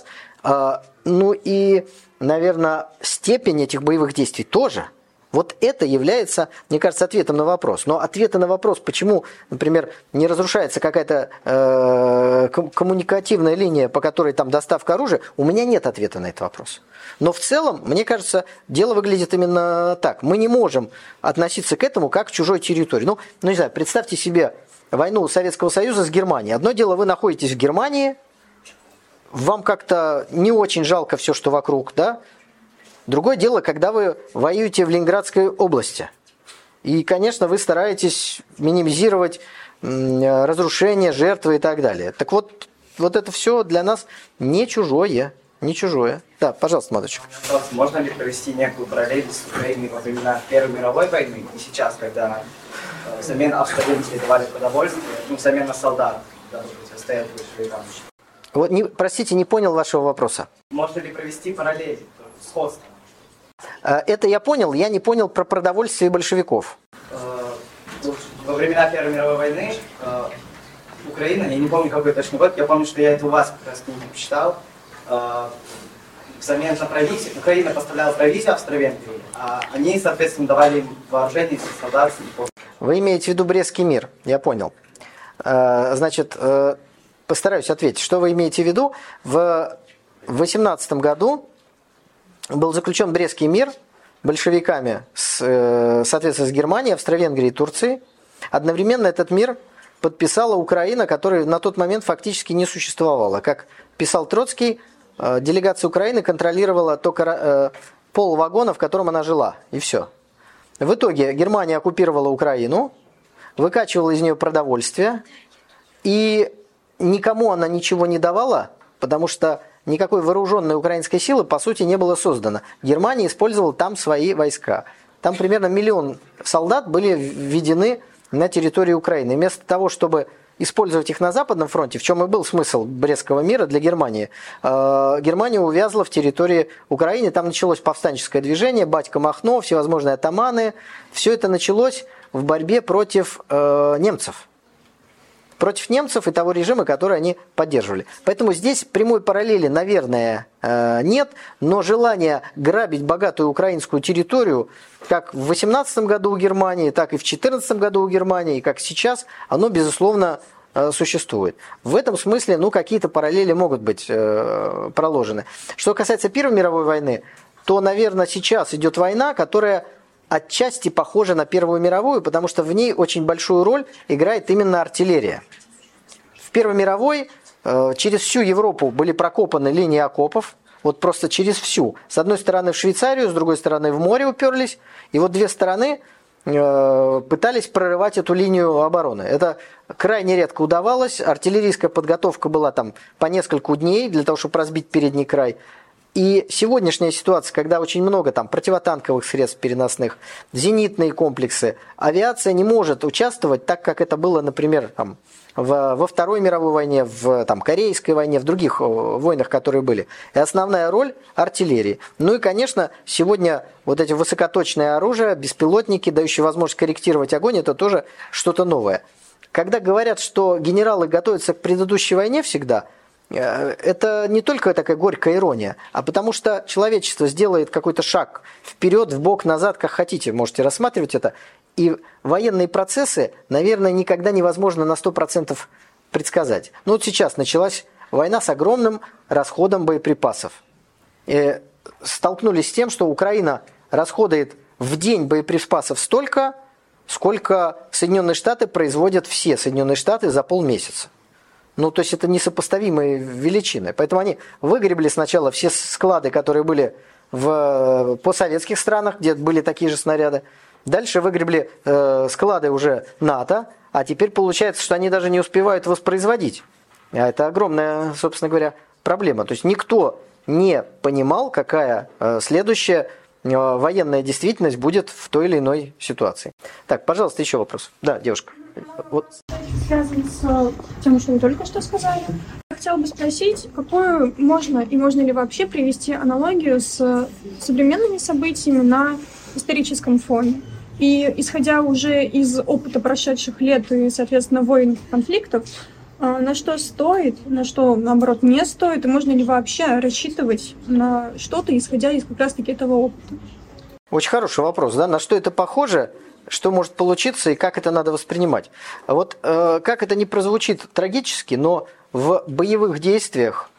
Ну и, наверное, степень этих боевых действий тоже. Вот это является, мне кажется, ответом на вопрос. Но ответа на вопрос, почему, например, не разрушается какая-то э, коммуникативная линия, по которой там доставка оружия, у меня нет ответа на этот вопрос. Но в целом, мне кажется, дело выглядит именно так. Мы не можем относиться к этому как к чужой территории. Ну, ну не знаю, представьте себе войну Советского Союза с Германией. Одно дело, вы находитесь в Германии, вам как-то не очень жалко все, что вокруг, да? Другое дело, когда вы воюете в Ленинградской области. И, конечно, вы стараетесь минимизировать разрушения, жертвы и так далее. Так вот, вот это все для нас не чужое. Не чужое. Да, пожалуйста, Маточек. Можно ли провести некую параллель с Украиной во времена Первой мировой войны и сейчас, когда э, взамен австро-венгрии давали продовольствие, ну, взамен на солдат, да, стоят большевикам? Вот, не, простите, не понял вашего вопроса. Можно ли провести параллель, сходство? Это я понял, я не понял про продовольствие большевиков. Во времена Первой мировой войны Украина, я не помню какой точно год, я помню, что я это у вас как раз книгу почитал, взамен на провизию, Украина поставляла провизию Австро-Венгрии, а они, соответственно, давали им вооружение, солдат. Вы имеете в виду Брестский мир, я понял. Значит, постараюсь ответить, что вы имеете в виду. В восемнадцатом году был заключен Брестский мир большевиками, с, соответственно, с Германией, Австро-Венгрией и Турцией. Одновременно этот мир подписала Украина, которая на тот момент фактически не существовала. Как писал Троцкий, делегация Украины контролировала только пол вагона, в котором она жила, и все. В итоге Германия оккупировала Украину, выкачивала из нее продовольствие, и никому она ничего не давала, потому что никакой вооруженной украинской силы, по сути, не было создано. Германия использовала там свои войска. Там примерно миллион солдат были введены на территорию Украины. Вместо того, чтобы использовать их на Западном фронте, в чем и был смысл Брестского мира для Германии, э, Германия увязла в территории Украины. Там началось повстанческое движение, батька Махно, всевозможные атаманы. Все это началось в борьбе против э, немцев. Против немцев и того режима, который они поддерживали. Поэтому здесь прямой параллели, наверное, нет, но желание грабить богатую украинскую территорию, как в восемнадцатом году у Германии, так и в четырнадцатом году у Германии, и как сейчас, оно, безусловно, существует. В этом смысле, ну, какие-то параллели могут быть проложены. Что касается Первой мировой войны, то, наверное, сейчас идет война, которая отчасти похожа на Первую мировую, потому что в ней очень большую роль играет именно артиллерия. В Первой мировой э, через всю Европу были прокопаны линии окопов, вот просто через всю. С одной стороны в Швейцарию, с другой стороны в море уперлись, и вот две стороны э, пытались прорывать эту линию обороны. Это крайне редко удавалось, артиллерийская подготовка была там по нескольку дней для того, чтобы разбить передний край. И сегодняшняя ситуация, когда очень много там противотанковых средств переносных, зенитные комплексы, авиация не может участвовать так, как это было, например, там, в, во Второй мировой войне, в там, Корейской войне, в других войнах, которые были. И основная роль артиллерии. Ну и, конечно, сегодня вот эти высокоточные оружия, беспилотники, дающие возможность корректировать огонь, это тоже что-то новое. Когда говорят, что генералы готовятся к предыдущей войне всегда, это не только такая горькая ирония, а потому что человечество сделает какой-то шаг вперед, вбок, назад, как хотите, можете рассматривать это. И военные процессы, наверное, никогда невозможно на сто процентов предсказать. Ну вот сейчас началась война с огромным расходом боеприпасов. И столкнулись с тем, что Украина расходует в день боеприпасов столько, сколько Соединенные Штаты производят все Соединенные Штаты за полмесяца. Ну, то есть это несопоставимые величины. Поэтому они выгребли сначала все склады, которые были в постсоветских странах, где были такие же снаряды. Дальше выгребли э, склады уже НАТО, а теперь получается, что они даже не успевают воспроизводить. А это огромная, собственно говоря, проблема. То есть никто не понимал, какая э, следующая э, военная действительность будет в той или иной ситуации. Так, пожалуйста, еще вопрос. Да, девушка. Вот. Связан с тем, что вы только что сказали. Я хотела бы спросить, какую можно и можно ли вообще привести аналогию с современными событиями на историческом фоне. И исходя уже из опыта прошедших лет и, соответственно, войн, конфликтов, на что стоит, на что, наоборот, не стоит, и можно ли вообще рассчитывать на что-то, исходя из как раз-таки этого опыта? Очень хороший вопрос, да? На что это похоже? Что может получиться и как это надо воспринимать. Вот э, как это не прозвучит трагически, но в боевых действиях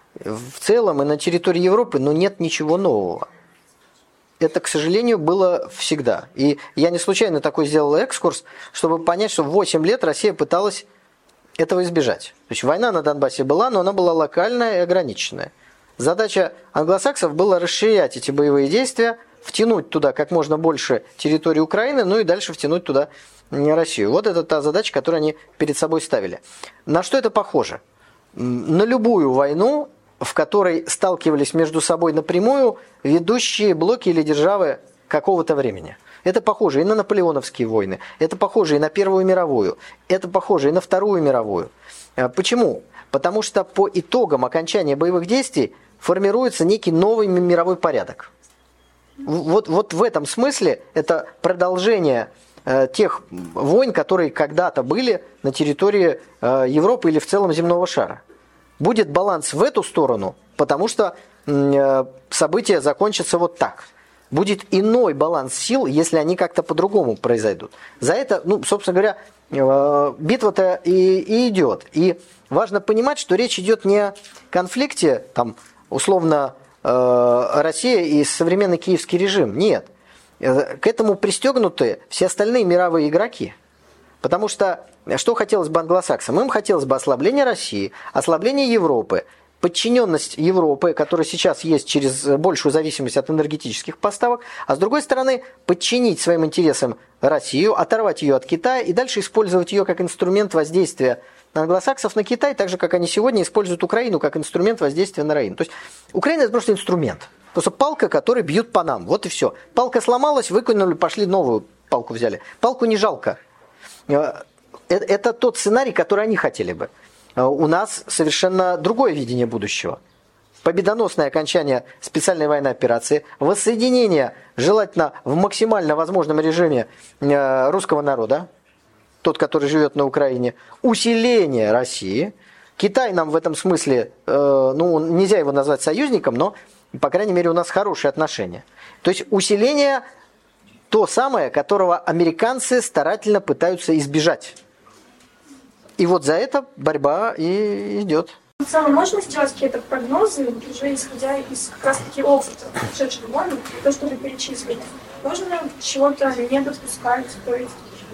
в целом и на территории Европы, ну, нет ничего нового. Это, к сожалению, было всегда. И я не случайно такой сделал экскурс, чтобы понять, что в восемь лет Россия пыталась этого избежать. То есть война на Донбассе была, но она была локальная и ограниченная. Задача англосаксов была расширять эти боевые действия, втянуть туда как можно больше территории Украины, ну и дальше втянуть туда Россию. Вот это та задача, которую они перед собой ставили. На что это похоже? На любую войну, в которой сталкивались между собой напрямую ведущие блоки или державы какого-то времени. Это похоже и на наполеоновские войны, это похоже и на Первую мировую, это похоже и на Вторую мировую. Почему? Потому что по итогам окончания боевых действий формируется некий новый мировой порядок. Вот, вот в этом смысле это продолжение э, тех войн, которые когда-то были на территории э, Европы или в целом земного шара. Будет баланс в эту сторону, потому что э, события закончатся вот так. Будет иной баланс сил, если они как-то по-другому произойдут. За это, ну, собственно говоря, э, битва-то и, и идет. И важно понимать, что речь идет не о конфликте, там, условно, Россия и современный киевский режим. Нет. К этому пристегнуты все остальные мировые игроки. Потому что что хотелось бы англосаксам? Им хотелось бы ослабления России, ослабления Европы, подчиненность Европы, которая сейчас есть через большую зависимость от энергетических поставок, а с другой стороны подчинить своим интересам Россию, оторвать ее от Китая и дальше использовать ее как инструмент воздействия англосаксов на Китай, так же, как они сегодня используют Украину как инструмент воздействия на Раину. То есть Украина – это просто инструмент. Просто палка, которой бьют по нам. Вот и все. Палка сломалась, выкинули, пошли новую палку взяли. Палку не жалко. Это тот сценарий, который они хотели бы. У нас совершенно другое видение будущего. Победоносное окончание специальной военной операции, воссоединение, желательно в максимально возможном режиме русского народа, тот, который живет на Украине, усиление России. Китай нам в этом смысле, ну, нельзя его назвать союзником, но, по крайней мере, у нас хорошие отношения. То есть усиление то самое, которого американцы старательно пытаются избежать. И вот за это борьба и идет. В целом, можно сделать какие-то прогнозы, уже исходя из как раз-таки опыта прошедших войн, то, что вы перечислили? Можно чего-то не допускать? То есть...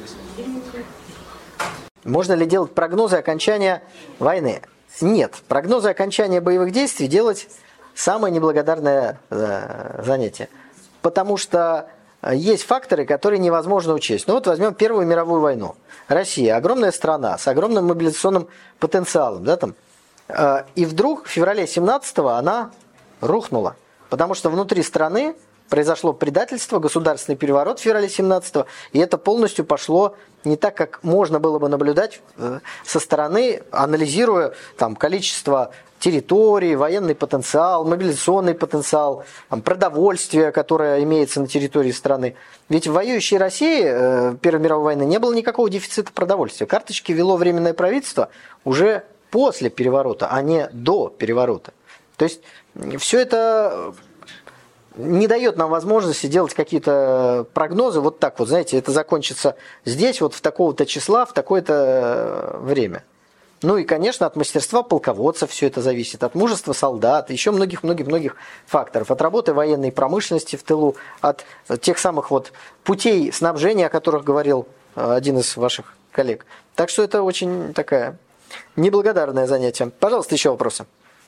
Можно ли делать прогнозы окончания войны? Нет. Прогнозы окончания боевых действий делать самое неблагодарное занятие. Потому что есть факторы, которые невозможно учесть. Ну вот возьмем Первую мировую войну. Россия – огромная страна с огромным мобилизационным потенциалом. Да, там. И вдруг в феврале семнадцатого она рухнула. Потому что внутри страны произошло предательство, государственный переворот в феврале семнадцатого, и это полностью пошло не так, как можно было бы наблюдать со стороны, анализируя там, количество территорий, военный потенциал, мобилизационный потенциал, там, продовольствие, которое имеется на территории страны. Ведь в воюющей России э, Первой мировой войны не было никакого дефицита продовольствия. Карточки вело Временное правительство уже после переворота, а не до переворота. То есть все это не дает нам возможности делать какие-то прогнозы вот так вот, знаете, это закончится здесь, вот в такого-то числа, в такое-то время. Ну и, конечно, от мастерства полководца все это зависит, от мужества солдат, еще многих-многих-многих факторов, от работы военной промышленности в тылу, от тех самых вот путей снабжения, о которых говорил один из ваших коллег. Так что это очень такая неблагодарное занятие. Пожалуйста, еще вопросы.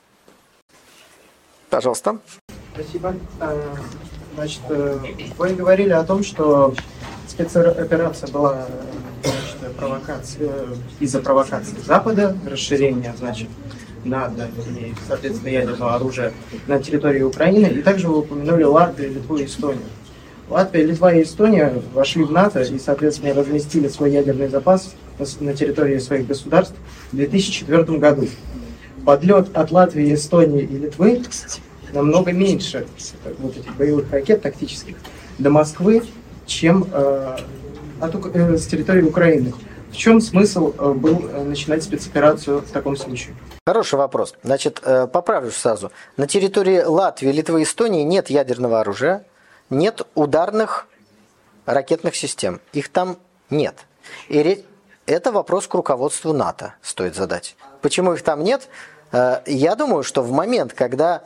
Пожалуйста. Спасибо. Значит, вы говорили о том, что спецоперация была, значит, провокация, из-за провокации Запада, расширения, значит, НАТО и, соответственно, ядерного оружия на территории Украины. И также вы упомянули Латвию, Литву и Эстонию. Латвия, Литва и Эстония вошли в НАТО и, соответственно, разместили свой ядерный запас на территории своих государств в две тысячи четвёртом году. Подлет от Латвии, Эстонии и Литвы намного меньше вот этих боевых ракет тактических до Москвы, чем э, от, э, с территории Украины. В чем смысл э, был э, начинать спецоперацию в таком случае? Хороший вопрос. Значит, э, поправлю сразу. На территории Латвии, Литвы и Эстонии нет ядерного оружия, нет ударных ракетных систем. Их там нет. И ре... это вопрос к руководству НАТО стоит задать. Почему их там нет? Э, я думаю, что в момент, когда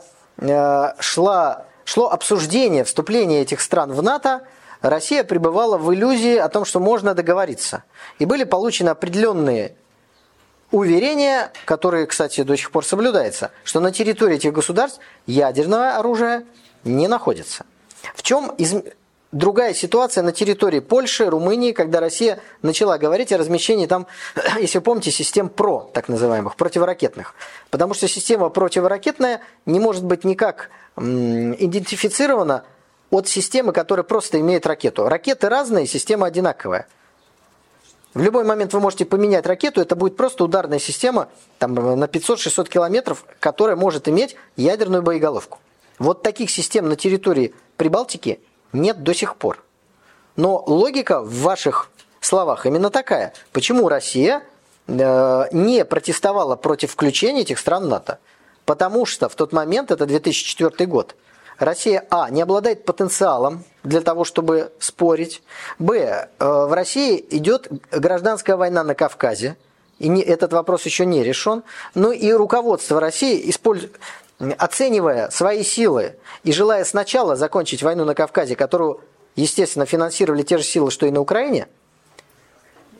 Шла, шло обсуждение вступления этих стран в НАТО, Россия пребывала в иллюзии о том, что можно договориться. И были получены определенные уверения, которые, кстати, до сих пор соблюдаются, что на территории этих государств ядерное оружие не находится. В чем из... другая ситуация на территории Польши, Румынии, когда Россия начала говорить о размещении там, если вы помните, систем ПРО, так называемых, противоракетных. Потому что система противоракетная не может быть никак м, идентифицирована от системы, которая просто имеет ракету. Ракеты разные, система одинаковая. В любой момент вы можете поменять ракету, это будет просто ударная система там, на пятьсот-шестьсот километров, которая может иметь ядерную боеголовку. Вот таких систем на территории Прибалтики нет до сих пор. Но логика в ваших словах именно такая. Почему Россия э, не протестовала против включения этих стран в НАТО? Потому что в тот момент, это две тысячи четвёртый год, Россия, а, не обладает потенциалом для того, чтобы спорить, б, э, в России идет гражданская война на Кавказе, и не, этот вопрос еще не решен, но и руководство России использует... оценивая свои силы и желая сначала закончить войну на Кавказе, которую, естественно, финансировали те же силы, что и на Украине,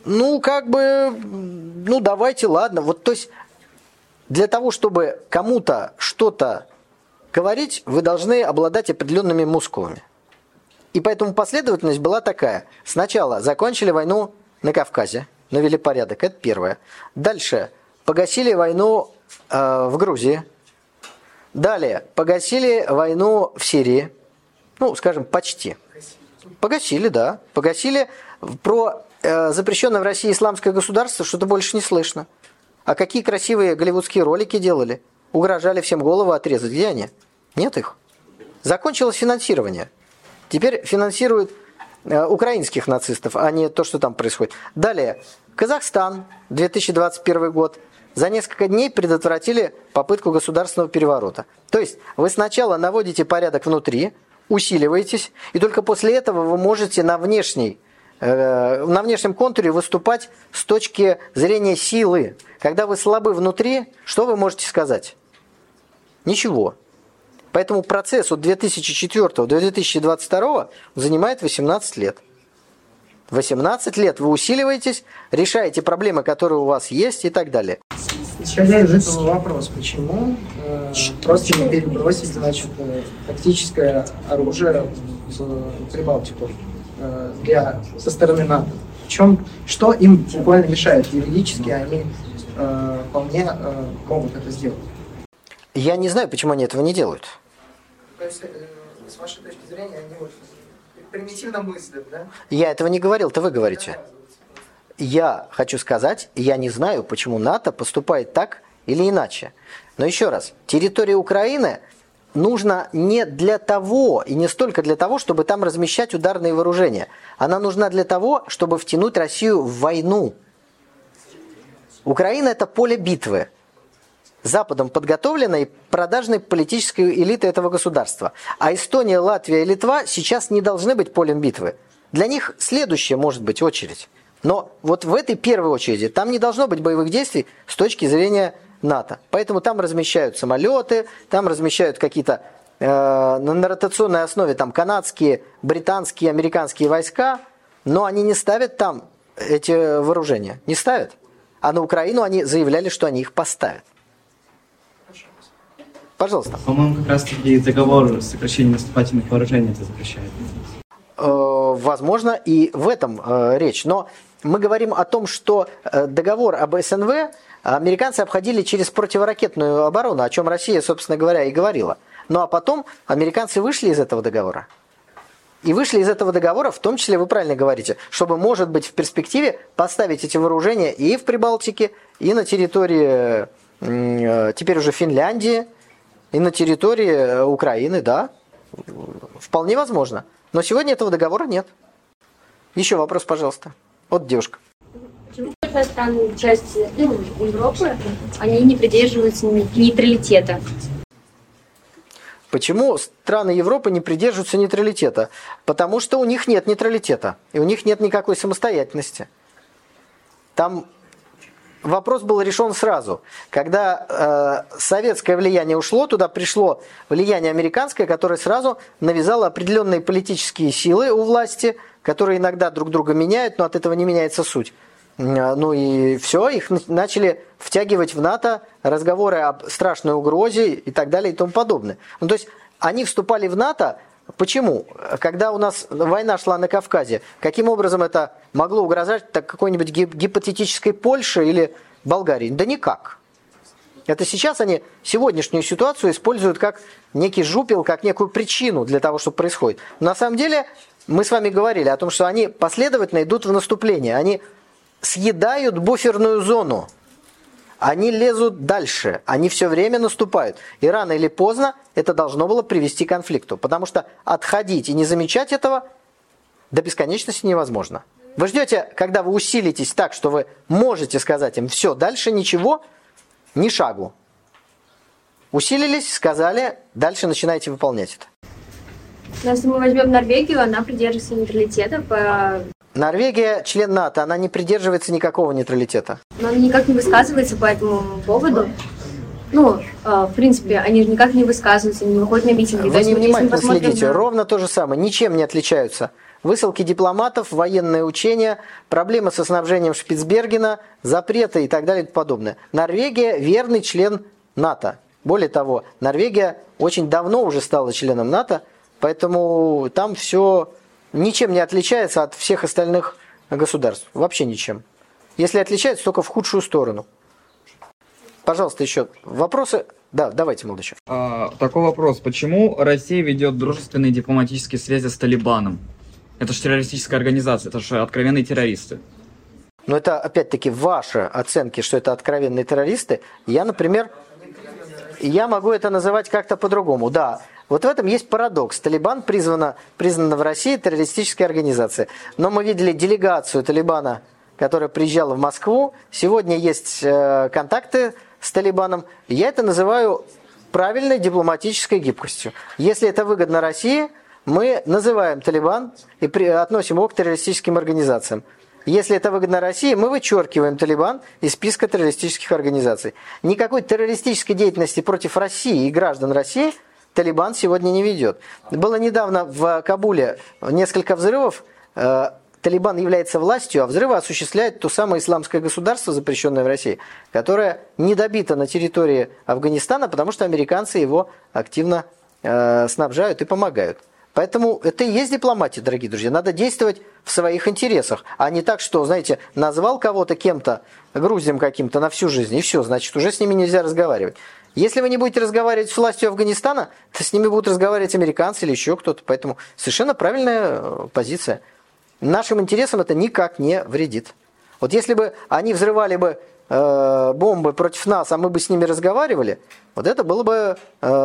Ну, как бы, ну, давайте, ладно. Вот, то есть, для того, чтобы кому-то что-то говорить, вы должны обладать определенными мускулами. И поэтому последовательность была такая. Сначала закончили войну на Кавказе, навели порядок, это первое. Дальше погасили войну э, в Грузии. Далее погасили войну в Сирии. Ну, скажем, почти. Погасили, да. Погасили. Про э, запрещенное в России исламское государство что-то больше не слышно. А какие красивые голливудские ролики делали? Угрожали всем голову отрезать. Где они? Нет их. Закончилось финансирование. Теперь финансируют э, украинских нацистов, а не то, что там происходит. Далее. Казахстан, две тысячи двадцать первый год. За несколько дней предотвратили попытку государственного переворота. То есть вы сначала наводите порядок внутри, усиливаетесь, и только после этого вы можете на, внешней, э, на внешнем контуре выступать с точки зрения силы. Когда вы слабы внутри, что вы можете сказать? Ничего. Поэтому процесс от две тысячи четвёртого до две тысячи двадцать второго занимает восемнадцать лет. восемнадцать лет вы усиливаетесь, решаете проблемы, которые у вас есть и так далее. Исходя из этого вопрос, почему э, просто не перебросить, значит, э, тактическое оружие в Прибалтику э, для, со стороны НАТО? В чем, что им буквально мешает? Юридически они э, вполне э, могут это сделать. Я не знаю, почему они этого не делают. То есть, э, с вашей точки зрения, они вот примитивно мыслят, да? Я этого не говорил, это вы говорите. Я хочу сказать, я не знаю, почему НАТО поступает так или иначе. Но еще раз, территория Украины нужна не для того, и не столько для того, чтобы там размещать ударные вооружения. Она нужна для того, чтобы втянуть Россию в войну. Украина – это поле битвы. Западом подготовленной продажной политической элиты этого государства. А Эстония, Латвия и Литва сейчас не должны быть полем битвы. Для них следующая может быть очередь. Но вот в этой первой очереди там не должно быть боевых действий с точки зрения НАТО. Поэтому там размещают самолеты, там размещают какие-то э, на ротационной основе там канадские, британские, американские войска, но они не ставят там эти вооружения. Не ставят. А на Украину они заявляли, что они их поставят. Пожалуйста. По-моему, как раз-таки договор сокращения наступательных вооружений это запрещает. Возможно, и в этом э, речь. Но мы говорим о том, что э, договор об СНВ американцы обходили через противоракетную оборону, о чем Россия, собственно говоря, и говорила. Ну а потом американцы вышли из этого договора. И вышли из этого договора, в том числе, вы правильно говорите, чтобы, может быть, в перспективе поставить эти вооружения и в Прибалтике, и на территории э, теперь уже Финляндии, и на территории Украины, да, вполне возможно. Но сегодня этого договора нет. Еще вопрос, пожалуйста. Вот девушка. Почему большая страны, часть ну, Европы, они не придерживаются нейтралитета? Почему страны Европы не придерживаются нейтралитета? Потому что у них нет нейтралитета. И у них нет никакой самостоятельности. Там вопрос был решен сразу. Когда э, советское влияние ушло, туда пришло влияние американское, которое сразу навязало определенные политические силы у власти, которые иногда друг друга меняют, но от этого не меняется суть. Ну и все, их начали втягивать в НАТО, разговоры об страшной угрозе и так далее и тому подобное. Ну, то есть они вступали в НАТО. Почему? Когда у нас война шла на Кавказе, каким образом это могло угрожать так, какой-нибудь гипотетической Польше или Болгарии? Да никак. Это сейчас они сегодняшнюю ситуацию используют как некий жупел, как некую причину для того, что происходит. Но на самом деле мы с вами говорили о том, что они последовательно идут в наступление. Они съедают буферную зону. Они лезут дальше, они все время наступают. И рано или поздно это должно было привести к конфликту. Потому что отходить и не замечать этого до бесконечности невозможно. Вы ждете, когда вы усилитесь так, что вы можете сказать им, все, дальше ничего, ни шагу. Усилились, сказали, дальше начинаете выполнять это. Но если мы возьмем Норвегию, она придерживается нейтралитета по... Норвегия член НАТО, она не придерживается никакого нейтралитета. Но она никак не высказывается по этому поводу. Ну, в принципе, они же никак не высказываются, не выходят на митинги. Вы невнимательно следите. Ровно то же самое. Ничем не отличаются высылки дипломатов, военные учения, проблемы со снабжением Шпицбергена, запреты и так далее и тому подобное. Норвегия – верный член НАТО. Более того, Норвегия очень давно уже стала членом НАТО, поэтому там все ничем не отличается от всех остальных государств. Вообще ничем. Если отличается, только в худшую сторону. Пожалуйста, еще вопросы? Да, давайте, молодой. А, такой вопрос. Почему Россия ведет дружественные дипломатические связи с Талибаном? Это же террористическая организация, это же откровенные террористы. Но это, опять-таки, ваши оценки, что это откровенные террористы. Я, например, я могу это называть как-то по-другому. Да, вот в этом есть парадокс. Талибан призвана, признана в России террористической организацией. Но мы видели делегацию Талибана, которая приезжала в Москву. Сегодня есть э, контакты с Талибаном. Я это называю правильной дипломатической гибкостью. Если это выгодно России, мы называем Талибан и при, относим его к террористическим организациям. Если это выгодно России, мы вычеркиваем Талибан из списка террористических организаций. Никакой террористической деятельности против России и граждан России Талибан сегодня не ведет. Было недавно в Кабуле несколько взрывов. Талибан является властью, а взрывы осуществляет то самое исламское государство, запрещенное в России, которое не добито на территории Афганистана, потому что американцы его активно э, снабжают и помогают. Поэтому это и есть дипломатия, дорогие друзья. Надо действовать в своих интересах, а не так, что, знаете, назвал кого-то кем-то, грузем каким-то на всю жизнь, и все, значит, уже с ними нельзя разговаривать. Если вы не будете разговаривать с властью Афганистана, то с ними будут разговаривать американцы или еще кто-то. Поэтому совершенно правильная позиция. Нашим интересам это никак не вредит. Вот если бы они взрывали бы э, бомбы против нас, а мы бы с ними разговаривали, вот это было бы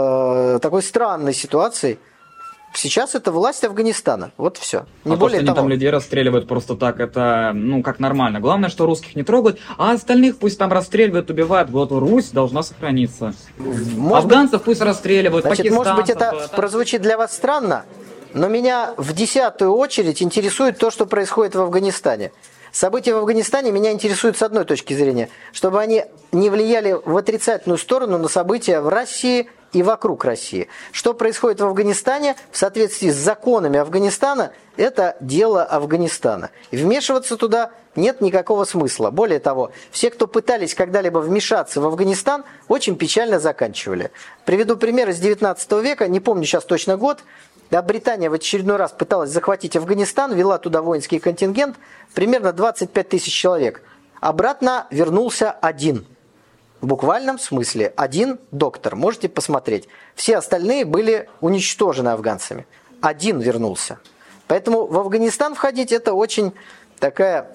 э, такой странной ситуацией. Сейчас это власть Афганистана. Вот все. Не а более то, что того. они там людей расстреливают просто так, это, ну, как нормально. Главное, что русских не трогают, а остальных пусть там расстреливают, убивают. Вот Русь должна сохраниться. Может Афганцев быть, пусть расстреливают, значит, пакистанцев. Может быть, это там... прозвучит для вас странно, но меня в десятую очередь интересует то, что происходит в Афганистане. События в Афганистане меня интересуют с одной точки зрения, чтобы они не влияли в отрицательную сторону на события в России и вокруг России. Что происходит в Афганистане в соответствии с законами Афганистана, это дело Афганистана. И вмешиваться туда нет никакого смысла. Более того, все, кто пытались когда-либо вмешаться в Афганистан, очень печально заканчивали. Приведу пример из девятнадцатого века, не помню сейчас точно год. Да, Британия в очередной раз пыталась захватить Афганистан, вела туда воинский контингент, примерно двадцать пять тысяч человек. Обратно вернулся один. В буквальном смысле один доктор. Можете посмотреть. Все остальные были уничтожены афганцами. Один вернулся. Поэтому в Афганистан входить это очень такая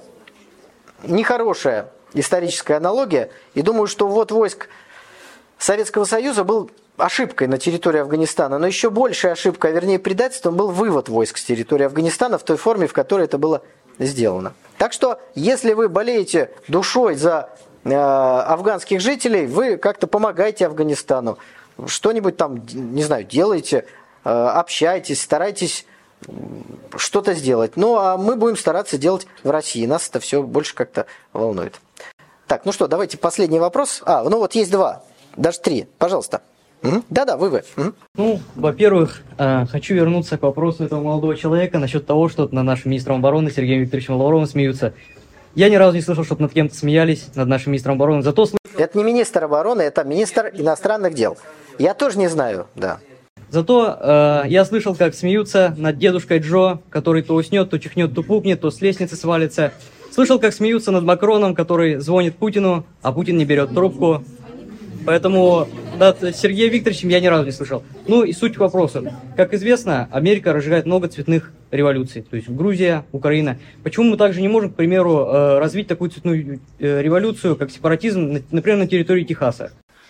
нехорошая историческая аналогия. И думаю, что ввод войск Советского Союза был ошибкой на территории Афганистана, но еще большей ошибкой, а вернее предательством, был вывод войск с территории Афганистана в той форме, в которой это было сделано. Так что, если вы болеете душой за э, афганских жителей, вы как-то помогаете Афганистану, что-нибудь там, не знаю, делаете, э, общайтесь, старайтесь что-то сделать. Ну, а мы будем стараться делать в России. Нас это все больше как-то волнует. Так, ну что, давайте последний вопрос. А, ну вот есть два, даже три. Пожалуйста. Да-да, вы вы. Угу. Ну, во-первых, э, хочу вернуться к вопросу этого молодого человека насчет того, что над нашим министром обороны Сергеем Викторовичем Лавровым смеются. Я ни разу не слышал, чтобы над кем-то смеялись, над нашим министром обороны. Зато слышал... Это не министр обороны, это министр иностранных дел. Я тоже не знаю, да. Зато э, я слышал, как смеются над дедушкой Джо, который то уснет, то чихнет, то пукнет, то с лестницы свалится. Слышал, как смеются над Макроном, который звонит Путину, а Путин не берет трубку. Поэтому над Сергеем Викторовичем я ни разу не слышал. Ну и суть к вопросу. Как известно, Америка разжигает много цветных революций. То есть Грузия, Украина. Почему мы также не можем, к примеру, развить такую цветную революцию, как сепаратизм, например, на территории Техаса?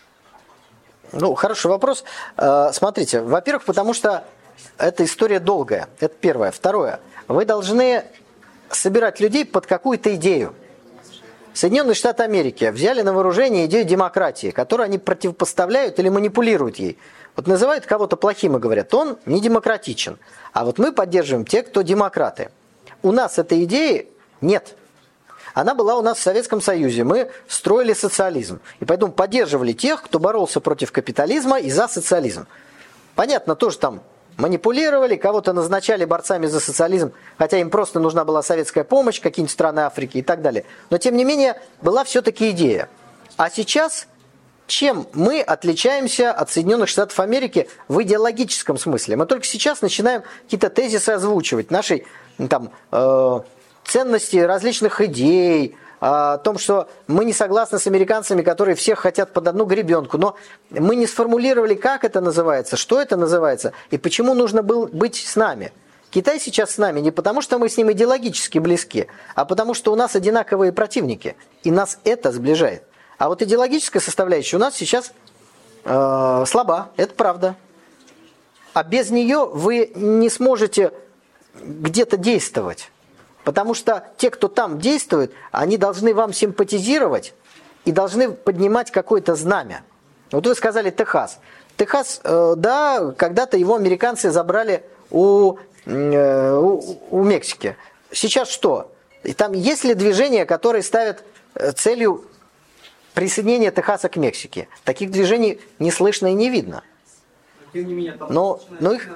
Ну, хороший вопрос. Смотрите, во-первых, потому что эта история долгая. Это первое. Второе. Вы должны собирать людей под какую-то идею. Соединенные Штаты Америки взяли на вооружение идею демократии, которую они противопоставляют или манипулируют ей. Вот называют кого-то плохим и говорят, он не демократичен. А вот мы поддерживаем тех, кто демократы. У нас этой идеи нет. Она была у нас в Советском Союзе. Мы строили социализм. И поэтому поддерживали тех, кто боролся против капитализма и за социализм. Понятно, тоже там манипулировали, кого-то назначали борцами за социализм, хотя им просто нужна была советская помощь, какие-нибудь страны Африки и так далее. Но, тем не менее, была все-таки идея. А сейчас, чем мы отличаемся от Соединенных Штатов Америки в идеологическом смысле? Мы только сейчас начинаем какие-то тезисы озвучивать, нашей там, э, ценности различных идей, о том, что мы не согласны с американцами, которые всех хотят под одну гребенку, но мы не сформулировали, как это называется, что это называется и почему нужно было быть с нами. Китай сейчас с нами не потому, что мы с ним идеологически близки, а потому, что у нас одинаковые противники, и нас это сближает. А вот идеологическая составляющая у нас сейчас э, слаба, это правда. А без нее вы не сможете где-то действовать. Потому что те, кто там действует, они должны вам симпатизировать и должны поднимать какое-то знамя. Вот вы сказали Техас. Техас, э, да, когда-то его американцы забрали у, э, у, у Мексики. Сейчас что? И там есть ли движения, которые ставят целью присоединения Техаса к Мексике? Таких движений не слышно и не видно. Но, но их...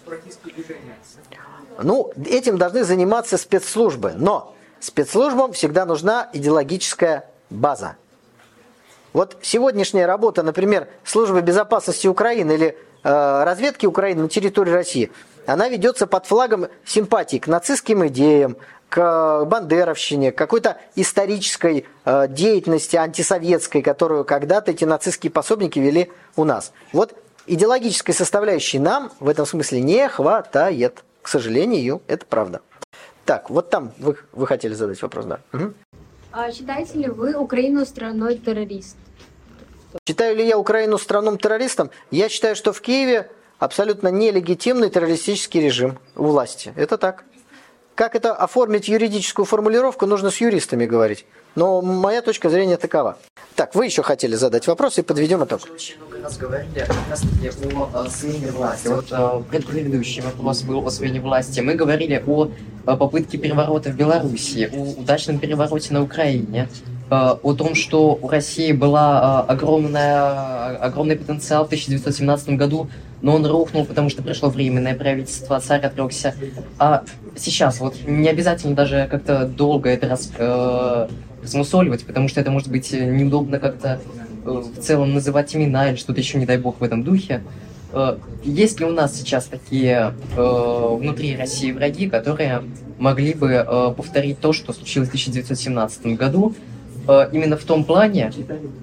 Ну, этим должны заниматься спецслужбы, но спецслужбам всегда нужна идеологическая база. Вот сегодняшняя работа, например, Службы безопасности Украины или э, разведки Украины на территории России, она ведется под флагом симпатии к нацистским идеям, к бандеровщине, к какой-то исторической э, деятельности антисоветской, которую когда-то эти нацистские пособники вели у нас. Вот идеологической составляющей нам в этом смысле не хватает. К сожалению, это правда. Так, вот там вы, вы хотели задать вопрос, да? Угу. А считаете ли вы Украину страной-террорист? Считаю ли я Украину страной-террористом? Я считаю, что в Киеве абсолютно нелегитимный террористический режим у власти. Это так. Как это оформить юридическую формулировку, нужно с юристами говорить. Но моя точка зрения такова. Так, вы еще хотели задать вопрос и подведем итог. Очень много раз говорили как раз таки о смене власти. Вот э, предыдущий вопрос был о смене власти. Мы говорили о, о попытке переворота в Беларуси, о удачном перевороте на Украине, э, о том, что у России была э, огромная, огромный потенциал в тысяча девятьсот семнадцатом году, но он рухнул, потому что пришло временное правительство, царь отрекся. А сейчас вот не обязательно даже как-то долго это рас, э, размусоливать, потому что это может быть неудобно как-то э, в целом называть имена или что-то еще, не дай бог, в этом духе. Э, есть ли у нас сейчас такие э, внутри России враги, которые могли бы э, повторить то, что случилось в тысяча девятьсот семнадцатом году, э, именно в том плане,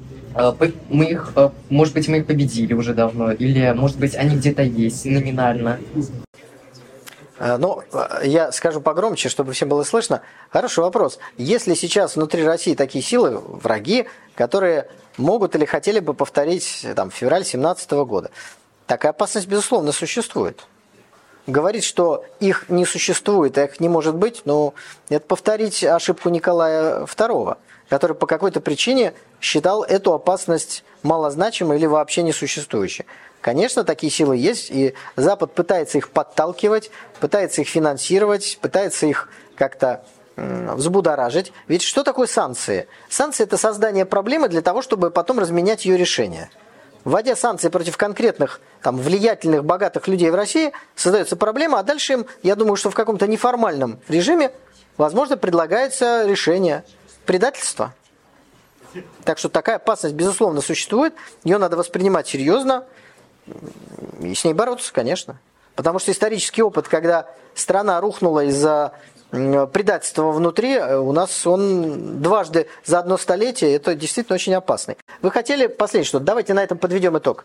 мы их, может быть, мы их победили уже давно, или, может быть, они где-то есть номинально? Ну, я скажу погромче, чтобы всем было слышно. Хороший вопрос. Есть ли сейчас внутри России такие силы, враги, которые могут или хотели бы повторить там, февраль семнадцатого года? Такая опасность, безусловно, существует. Говорить, что их не существует, а их не может быть, ну, это повторить ошибку Николая второго, который по какой-то причине считал эту опасность малозначимой или вообще несуществующей. Конечно, такие силы есть, и Запад пытается их подталкивать, пытается их финансировать, пытается их как-то м, взбудоражить. Ведь что такое санкции? Санкции – это создание проблемы для того, чтобы потом разменять ее решение. Вводя санкции против конкретных там, влиятельных, богатых людей в России, создается проблема, а дальше им, я думаю, что в каком-то неформальном режиме, возможно, предлагается решение предательства. Так что такая опасность, безусловно, существует, ее надо воспринимать серьезно и с ней бороться, конечно. Потому что исторический опыт, когда страна рухнула из-за предательства внутри, у нас он дважды за одно столетие, это действительно очень опасный. Вы хотели последнее что-то? Давайте на этом подведем итог.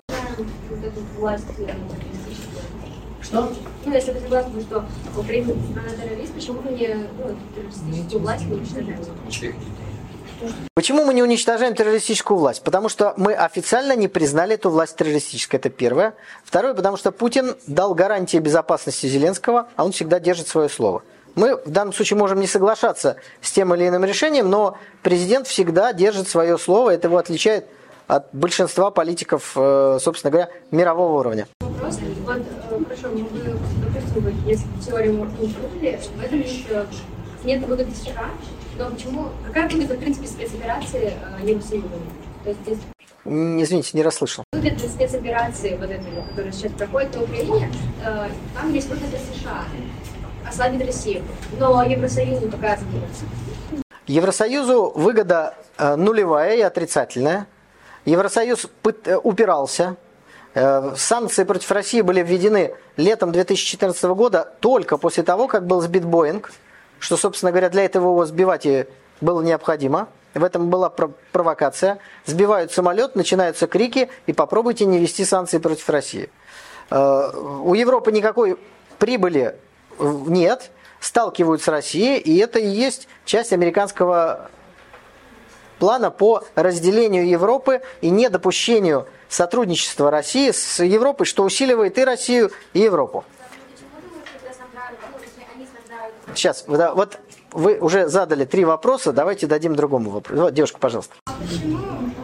Что? Ну, если вы согласны, что Украина страна-террорист, почему вы не ну, террористическую власть не уничтожаете? Почему мы не уничтожаем террористическую власть? Потому что мы официально не признали эту власть террористической, это первое. Второе, потому что Путин дал гарантии безопасности Зеленского, а он всегда держит свое слово. Мы в данном случае можем не соглашаться с тем или иным решением, но президент всегда держит свое слово, это его отличает от большинства политиков, собственно говоря, мирового уровня. Вопрос. Вот, хорошо, вы, допустим, если теорию можно выделили, в этом еще нет выгоды США, но почему, какая выгода, в принципе, спецоперации Евросоюза? То есть здесь... Извините, не расслышал. Выгоды спецоперации, вот этой, которая сейчас проходит на Украине, э, там есть выгоды США, ослабить Россию. Но Евросоюзу какая выгода? Евросоюзу выгода э, нулевая и отрицательная. Евросоюз пыт, э, упирался. Э, санкции против России были введены летом две тысячи четырнадцатого года только после того, как был сбит Боинг, что, собственно говоря, для этого его сбивать и было необходимо. В этом была провокация. Сбивают самолет, начинаются крики, и попробуйте не ввести санкции против России. У Европы никакой прибыли нет, сталкивают с Россией, и это и есть часть американского плана по разделению Европы и недопущению сотрудничества России с Европой, что усиливает и Россию, и Европу. Сейчас, вот вы уже задали три вопроса, давайте дадим другому вопросу. Вот, девушка, пожалуйста. А почему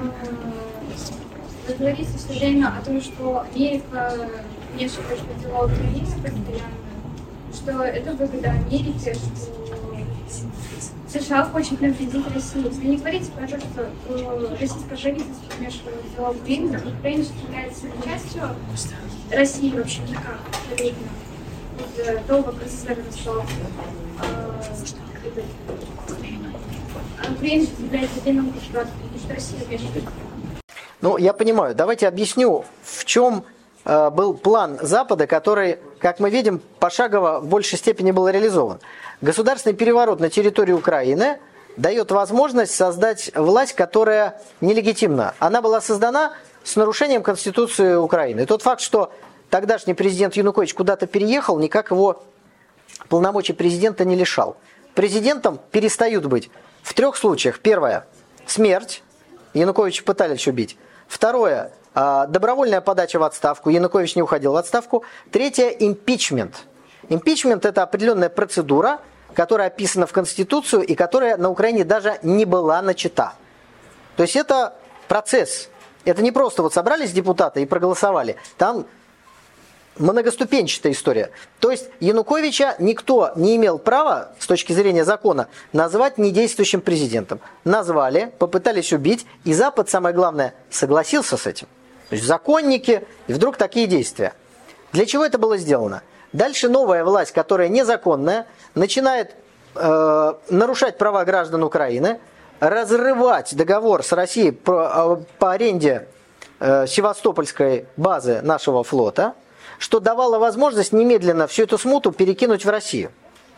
вы говорите все время о том, что Америка вмешивается в дела Украины постоянно, что это выгода Америки, что США хочет навредить России? Вы не говорите про то, что российское правительство вмешивается в дела Украины, так Украина является частью России вообще никак, абсолютно. Вот долго процесса, что Украина является отдельным государством, потому что Россия вмешивается. Ну, я понимаю. Давайте объясню, в чем э, был план Запада, который, как мы видим, пошагово в большей степени был реализован. Государственный переворот на территории Украины дает возможность создать власть, которая нелегитимна. Она была создана с нарушением Конституции Украины. И тот факт, что тогдашний президент Янукович куда-то переехал, никак его полномочий президента не лишал. Президентом перестают быть в трех случаях. Первое – смерть. Януковича пытались убить. Второе – добровольная подача в отставку. Янукович не уходил в отставку. Третье – импичмент. Импичмент – это определенная процедура, которая описана в Конституцию и которая на Украине даже не была начата. То есть это процесс. Это не просто вот собрались депутаты и проголосовали. Там многоступенчатая история. То есть Януковича никто не имел права, с точки зрения закона, назвать недействующим президентом. Назвали, попытались убить, и Запад, самое главное, согласился с этим. То есть законники, и вдруг такие действия. Для чего это было сделано? Дальше новая власть, которая незаконная, начинает э, нарушать права граждан Украины, разрывать договор с Россией по, по аренде э, Севастопольской базы нашего флота, что давало возможность немедленно всю эту смуту перекинуть в Россию.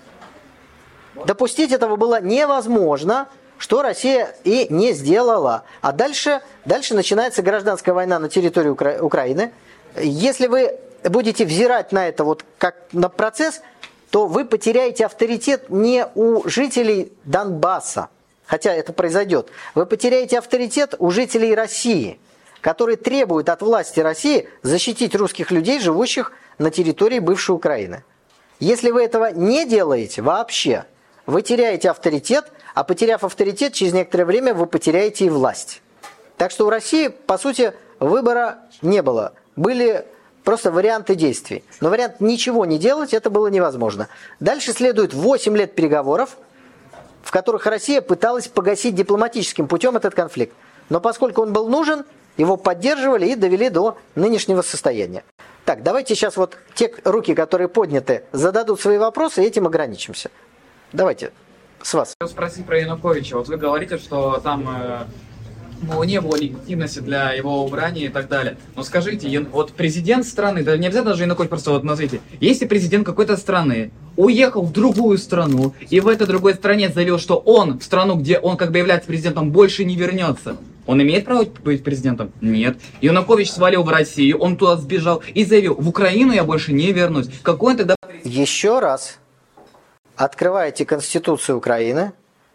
Допустить этого было невозможно, что Россия и не сделала. А дальше, дальше начинается гражданская война на территории Укра- Украины. Если вы будете взирать на это вот как на процесс, то вы потеряете авторитет не у жителей Донбасса, хотя это произойдет. Вы потеряете авторитет у жителей России, которые требуют от власти России защитить русских людей, живущих на территории бывшей Украины. Если вы этого не делаете вообще, вы теряете авторитет, а потеряв авторитет, через некоторое время вы потеряете и власть. Так что у России, по сути, выбора не было. Были просто варианты действий. Но вариант ничего не делать, это было невозможно. Дальше следует восемь лет переговоров, в которых Россия пыталась погасить дипломатическим путем этот конфликт. Но поскольку он был нужен, его поддерживали и довели до нынешнего состояния. Так, давайте сейчас вот те руки, которые подняты, зададут свои вопросы, и этим ограничимся. Давайте, с вас. Хочу спросить про Януковича. Вот вы говорите, что там э, ну, не было легитимности для его убрания и так далее. Но скажите, вот президент страны, да не обязательно даже Янукович, просто вот назовите, если президент какой-то страны уехал в другую страну, и в этой другой стране заявил, что он в страну, где он как бы является президентом, больше не вернется, он имеет право быть президентом? Нет. Янукович свалил в Россию, он туда сбежал и заявил, в Украину я больше не вернусь. Какой он тогда... Еще раз. Открываете Конституцию Украины,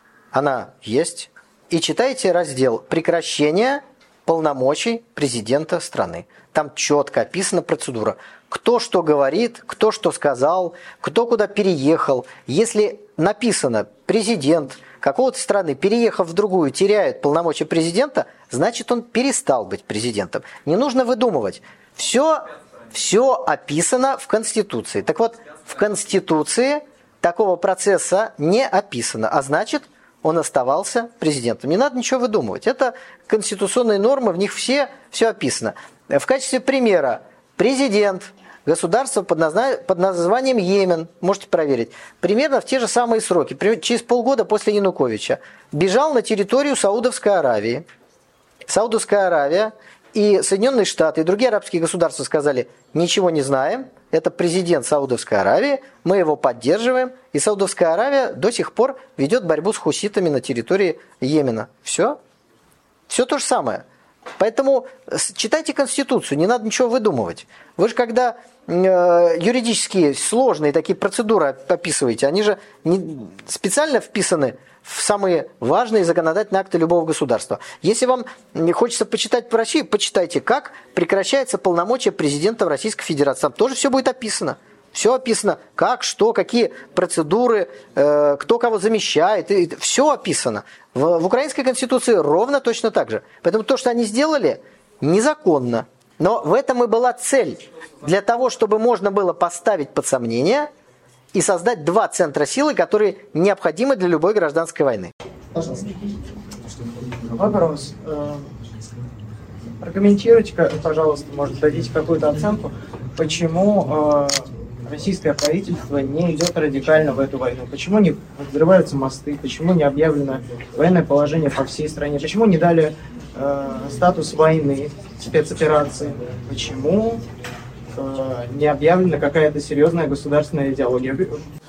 она есть, и читаете раздел «Прекращение полномочий президента страны». Там четко описана процедура. Кто что говорит, кто что сказал, кто куда переехал. Если написано «президент какого-то страны, переехав в другую, теряет полномочия президента», значит он перестал быть президентом. Не нужно выдумывать. Все, все описано в Конституции. Так вот, в Конституции такого процесса не описано, а значит, он оставался президентом. Не надо ничего выдумывать. Это конституционные нормы, в них все, все описано. В качестве примера президент государства под, назна... под названием Йемен, можете проверить, примерно в те же самые сроки, через полгода после Януковича, бежал на территорию Саудовской Аравии. Саудовская Аравия и Соединенные Штаты, и другие арабские государства сказали, ничего не знаем, это президент Саудовской Аравии, мы его поддерживаем, и Саудовская Аравия до сих пор ведет борьбу с хуситами на территории Йемена. Все. Все то же самое. Поэтому читайте Конституцию, не надо ничего выдумывать. Вы же когда э, юридические сложные такие процедуры описываете, они же не, специально вписаны в самые важные законодательные акты любого государства. Если вам хочется почитать по России, почитайте, как прекращается полномочия президента в Российской Федерации. Там тоже все будет описано. Все описано, как, что, какие процедуры, э, кто кого замещает. И, все описано. В, в Украинской Конституции ровно точно так же. Поэтому то, что они сделали, незаконно. Но в этом и была цель. Для того, чтобы можно было поставить под сомнение и создать два центра силы, которые необходимы для любой гражданской войны. Пожалуйста. Вопрос. Прокомментируйте, пожалуйста, может, дадите какую-то оценку, почему российское правительство не идет радикально в эту войну? Почему не взрываются мосты? Почему не объявлено военное положение по всей стране? Почему не дали э, статус войны, спецоперации? Почему э, не объявлена какая-то серьезная государственная идеология?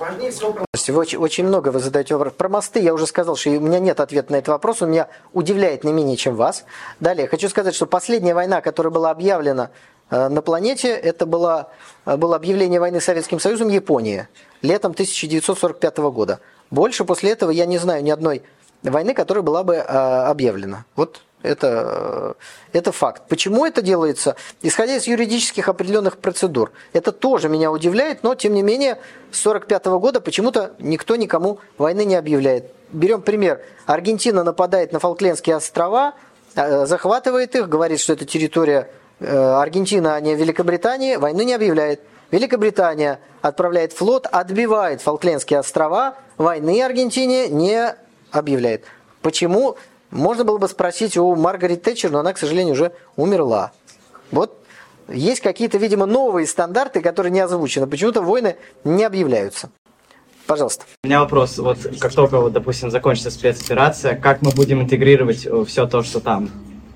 Вы очень, очень много вы задаете вопрос. Про мосты я уже сказал, что у меня нет ответа на этот вопрос. Он меня удивляет не менее, чем вас. Далее, хочу сказать, что последняя война, которая была объявлена на планете, это было, было объявление войны Советским Союзом Японии летом тысяча девятьсот сорок пятого года. Больше после этого я не знаю ни одной войны, которая была бы объявлена. Вот это, это факт. Почему это делается? Исходя из юридических определенных процедур. Это тоже меня удивляет, но тем не менее с сорок пятого года почему-то никто никому войны не объявляет. Берем пример. Аргентина нападает на Фолклендские острова, захватывает их, говорит, что это территория Аргентина, а не Великобритания, войны не объявляет. Великобритания отправляет флот, отбивает Фолклендские острова, войны Аргентине не объявляет. Почему? Можно было бы спросить у Маргарет Тэтчер, но она, к сожалению, уже умерла. Вот есть какие-то, видимо, новые стандарты, которые не озвучены. Почему-то войны не объявляются. Пожалуйста. У меня вопрос. Вот как только, вот, допустим, закончится спецоперация, как мы будем интегрировать все то, что там?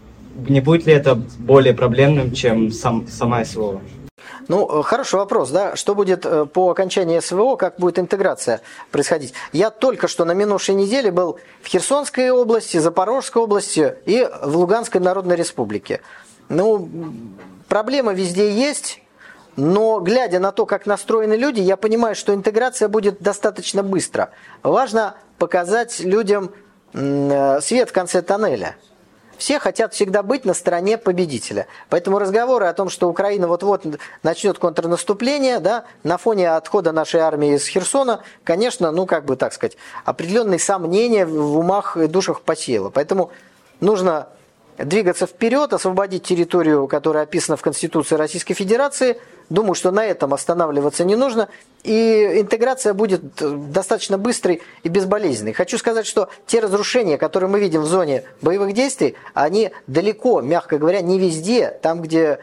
Не будет ли это более проблемным, чем сам, сама СВО? Ну, хороший вопрос, да. Что будет по окончании СВО, как будет интеграция происходить? Я только что на минувшей неделе был в Херсонской области, Запорожской области и в Луганской Народной Республике. Ну, проблемы везде есть, но глядя на то, как настроены люди, я понимаю, что интеграция будет достаточно быстро. Важно показать людям свет в конце тоннеля. Все хотят всегда быть на стороне победителя. Поэтому разговоры о том, что Украина вот-вот начнет контрнаступление, да, на фоне отхода нашей армии из Херсона, конечно, ну как бы так сказать, определенные сомнения в умах и душах посеяло. Поэтому нужно двигаться вперед, освободить территорию, которая описана в Конституции Российской Федерации. Думаю, что на этом останавливаться не нужно. И интеграция будет достаточно быстрой и безболезненной. Хочу сказать, что те разрушения, которые мы видим в зоне боевых действий, они далеко, мягко говоря, не везде, там, где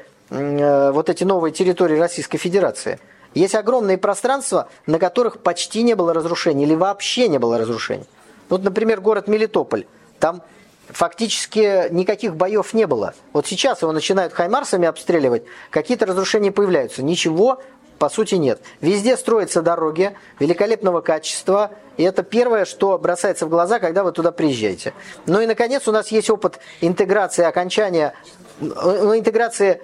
э, вот эти новые территории Российской Федерации. Есть огромные пространства, на которых почти не было разрушений или вообще не было разрушений. Вот, например, город Мелитополь. Там фактически никаких боев не было. Вот сейчас его начинают хаймарсами обстреливать, какие-то разрушения появляются. Ничего, по сути, нет. Везде строятся дороги великолепного качества, и это первое, что бросается в глаза, когда вы туда приезжаете. Ну и, наконец, у нас есть опыт интеграции, окончания, интеграции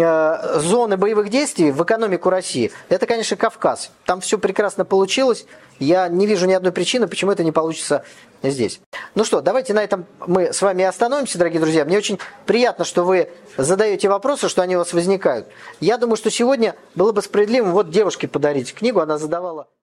э, зоны боевых действий в экономику России. Это, конечно, Кавказ. Там все прекрасно получилось. Я не вижу ни одной причины, почему это не получится здесь. Ну что, давайте на этом мы с вами остановимся, дорогие друзья. Мне очень приятно, что вы задаете вопросы, что они у вас возникают. Я думаю, что сегодня было бы справедливым вот девушке подарить книгу, она задавала...